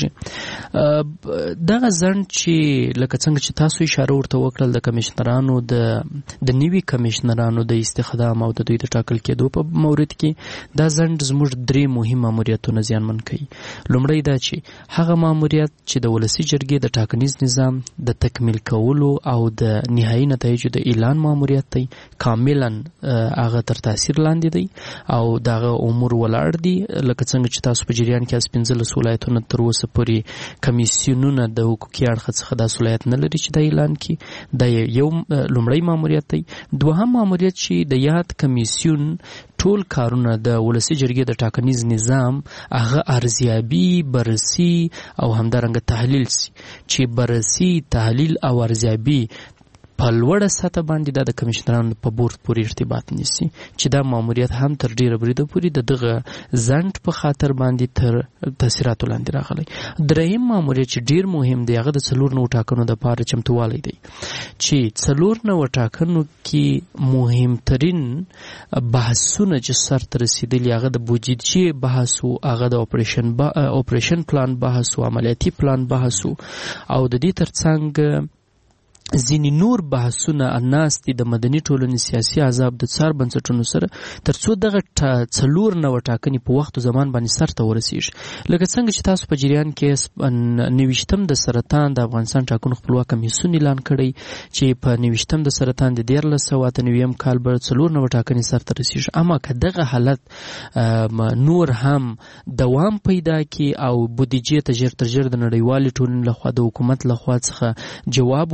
ورسیږي. دغه ځنډ چې لکه څنګه چې تاسو اشاره ورته وکړل د کمیشنرانو د نوي کمیشنرانو د استخدام او د دوی د ټاکل کېدو په مورید کې دا ځنډ زموږ 3 مهم ماموریتونه زیانمن کوي. لومړی دا چې هغه ماموریت چې د ولسی جرګې د ټاکنیز نظام د تکمیل کولو او د نهایي نتایجو د اعلان ماموریت دی کاملا هغه تر تاثیر لاندې دی او دغه امور ولاړ دي. لکه څنګه چې تاسو په جریان کې 15 ولایتونه تر اوسه پورې کمیسیونونه د حقوقي اړخ څخه د صلاحیت نه لري چې د اعلان کی. دا یو لومړی ماموریت دی. دوهم ماموریت چې د یاد کمیسیون ټول کارونه د ولسی جرګې د ټاکنیز نظام هغه ارزیابي، بررسي او همدارنګه تحلیل سي چې بررسي، تحلیل او ارزیابي په لوړه سطح باندې د کمیشنرانو په بورډ پورې ارتباط نیسي چې دا ماموریت هم تر ډیره بریده پورې دغه ځنډ په خاطر باندې تر تاثیراتو لاندې راغلی. دریم ماموریت چې ډیر مهم دی هغه د 4 ټاکنو د لپاره چمتووالی دی چې 4 ټاکنو کې مهمترین بحثونه چې سرته رسیدلي هغه د بودیجې بحث او هغه د اپریشن پلان بحث او عملیاتي پلان بحث او د دې ترڅنګ ځینې نور بحثونه اناستي د مدني ټولنې سیاسي احزاب د څار بنسټونو سره ترڅو دغه 4 ټاکنې په وخت او زمان باندې سرته ورسیږي. لکه څنګه چې تاسو په جریان کې 29 د سرطان د افغانستان ټاکنو خپلواک کمیسیون اعلان کړی چې په 29 د سرطان د 1398 کال به 4 ټاکنې سرته رسیږي. اما که دغه حالت نور هم دوام پیدا کی او بودیجې ته ژر تر ژر د نړیوالې ټولنې لخوا د حکومت لخوا څخه جواب ونه ویل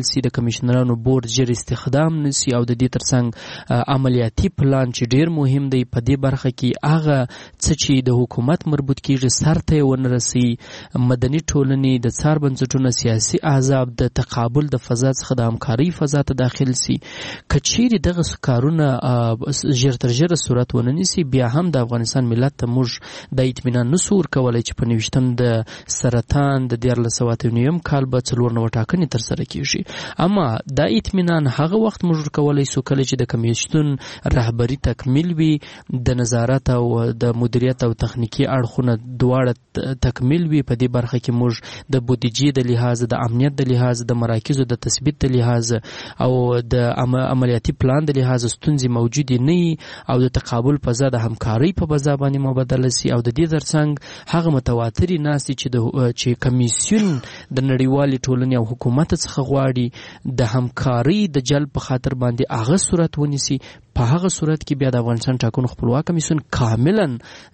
پیل سي د کمشنرانو بورډ ژر استخدام نسی او د دې ترڅنګ عملیاتي پلان چې ډیر مهم دی په دې برخه کې هغه څه چې د حکومت مربوط کیږي سرته ونه رسي مدني ټولنې د څار بنسټونو سیاسي احزاب د تقابل د فضا څخه د همکارۍ فضا ته داخل سي کچېری دغه کارونه ژر تر ژره صورت ونه نیسي بیا هم د افغانستان ملت ته موږ د اطمینان نشو ورکولی چې په 29 د سرطان د 1999 کال به 4 ټاکنې ترسره کیږي اما دا اطمینان هغه وخت موږ ورکولی سو کله چې د کمیشن رهبری تکمیل وي د نظارت او د مدیریت او تخنیکی اړخونه دواړه تکمیل وي په دې برخه کې موږ د بودیجې د لحاظ د امنیت د لحاظ د مراکزو د تثبیت د لحاظ او د عملیاتي پلان د لحاظ ستونزې موجود نه او د تقابل فضا د همکارۍ په فضا باندې مبادله سي او د دې ترڅنګ هغه متواتري ناسي چې کمیسیون د نړیوالې ټولنې او حکومت څخه غواړي د همکارۍ د جلب په خاطر باندې هغه صورت ونیسي په هغه صورت کې بیا د افغانستان ټاکنو خپلواک کمیسیون کاملا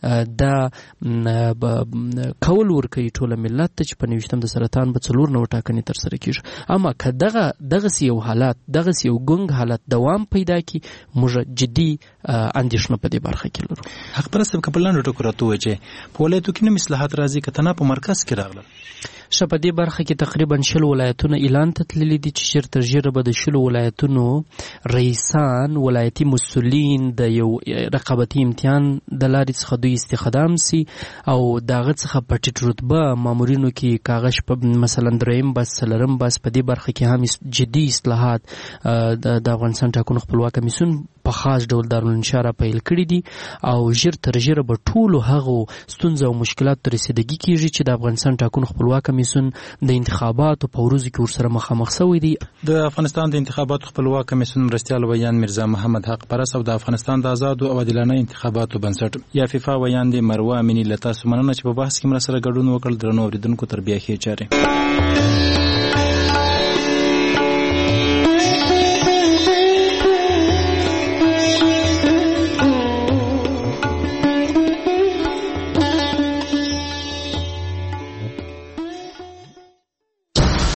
د کول ورکوي ټوله ملت ته چې په 29 د سرطان به 4 ټاکنې ترسره کیږي اما که دغه یو حالات دغه یو ګنګ حالت دوام پیدا کی موږ جدي اندیشنه په دې برخه کې لرو حق پرسته کپلان ټکو راته وچه په ولایتو کې نو اصلاحات راځي کته نه په مرکز کې راغله په دې برخه کې تقریبا 10 ولایتونه اعلان ته تللي دي چې ژر تر ژره به د 10 ولایتونو رئیسان ولایتي مسؤلین د یو رقابتي امتحان د لارې څخه دوی استخدام سي او دغه څخه په ټیټ رتبه مامورینو کې کاغذ په مثلا دریم بس څلرم بس په دې برخه کې هم جدي اصلاحات د افغانستان ټاکنو خپلواک کمیسیون په خاص ډول دارالانشا پیل کړی دي او ژر تر ژره به ټولو هغو ستونزو او مشکلاتو ته رسیدګي کیږي چې د افغانستان ټاکنو خپلواک کمیسیون د انتخاباتو په ورځو کې ورسره مخامخ شوی دی د افغانستان د انتخاباتو خپلواک کمیسیون مرستیال ویان مرزا محمد حق پرس او د افغانستان د آزاد او عادلانه انتخاباتو بنسټ یا فیفا ویان د مروه امینی لتا سمنه چې په بحث کې مرسته ګډون وکړ درنو اوریدونکو تربیه خې چاره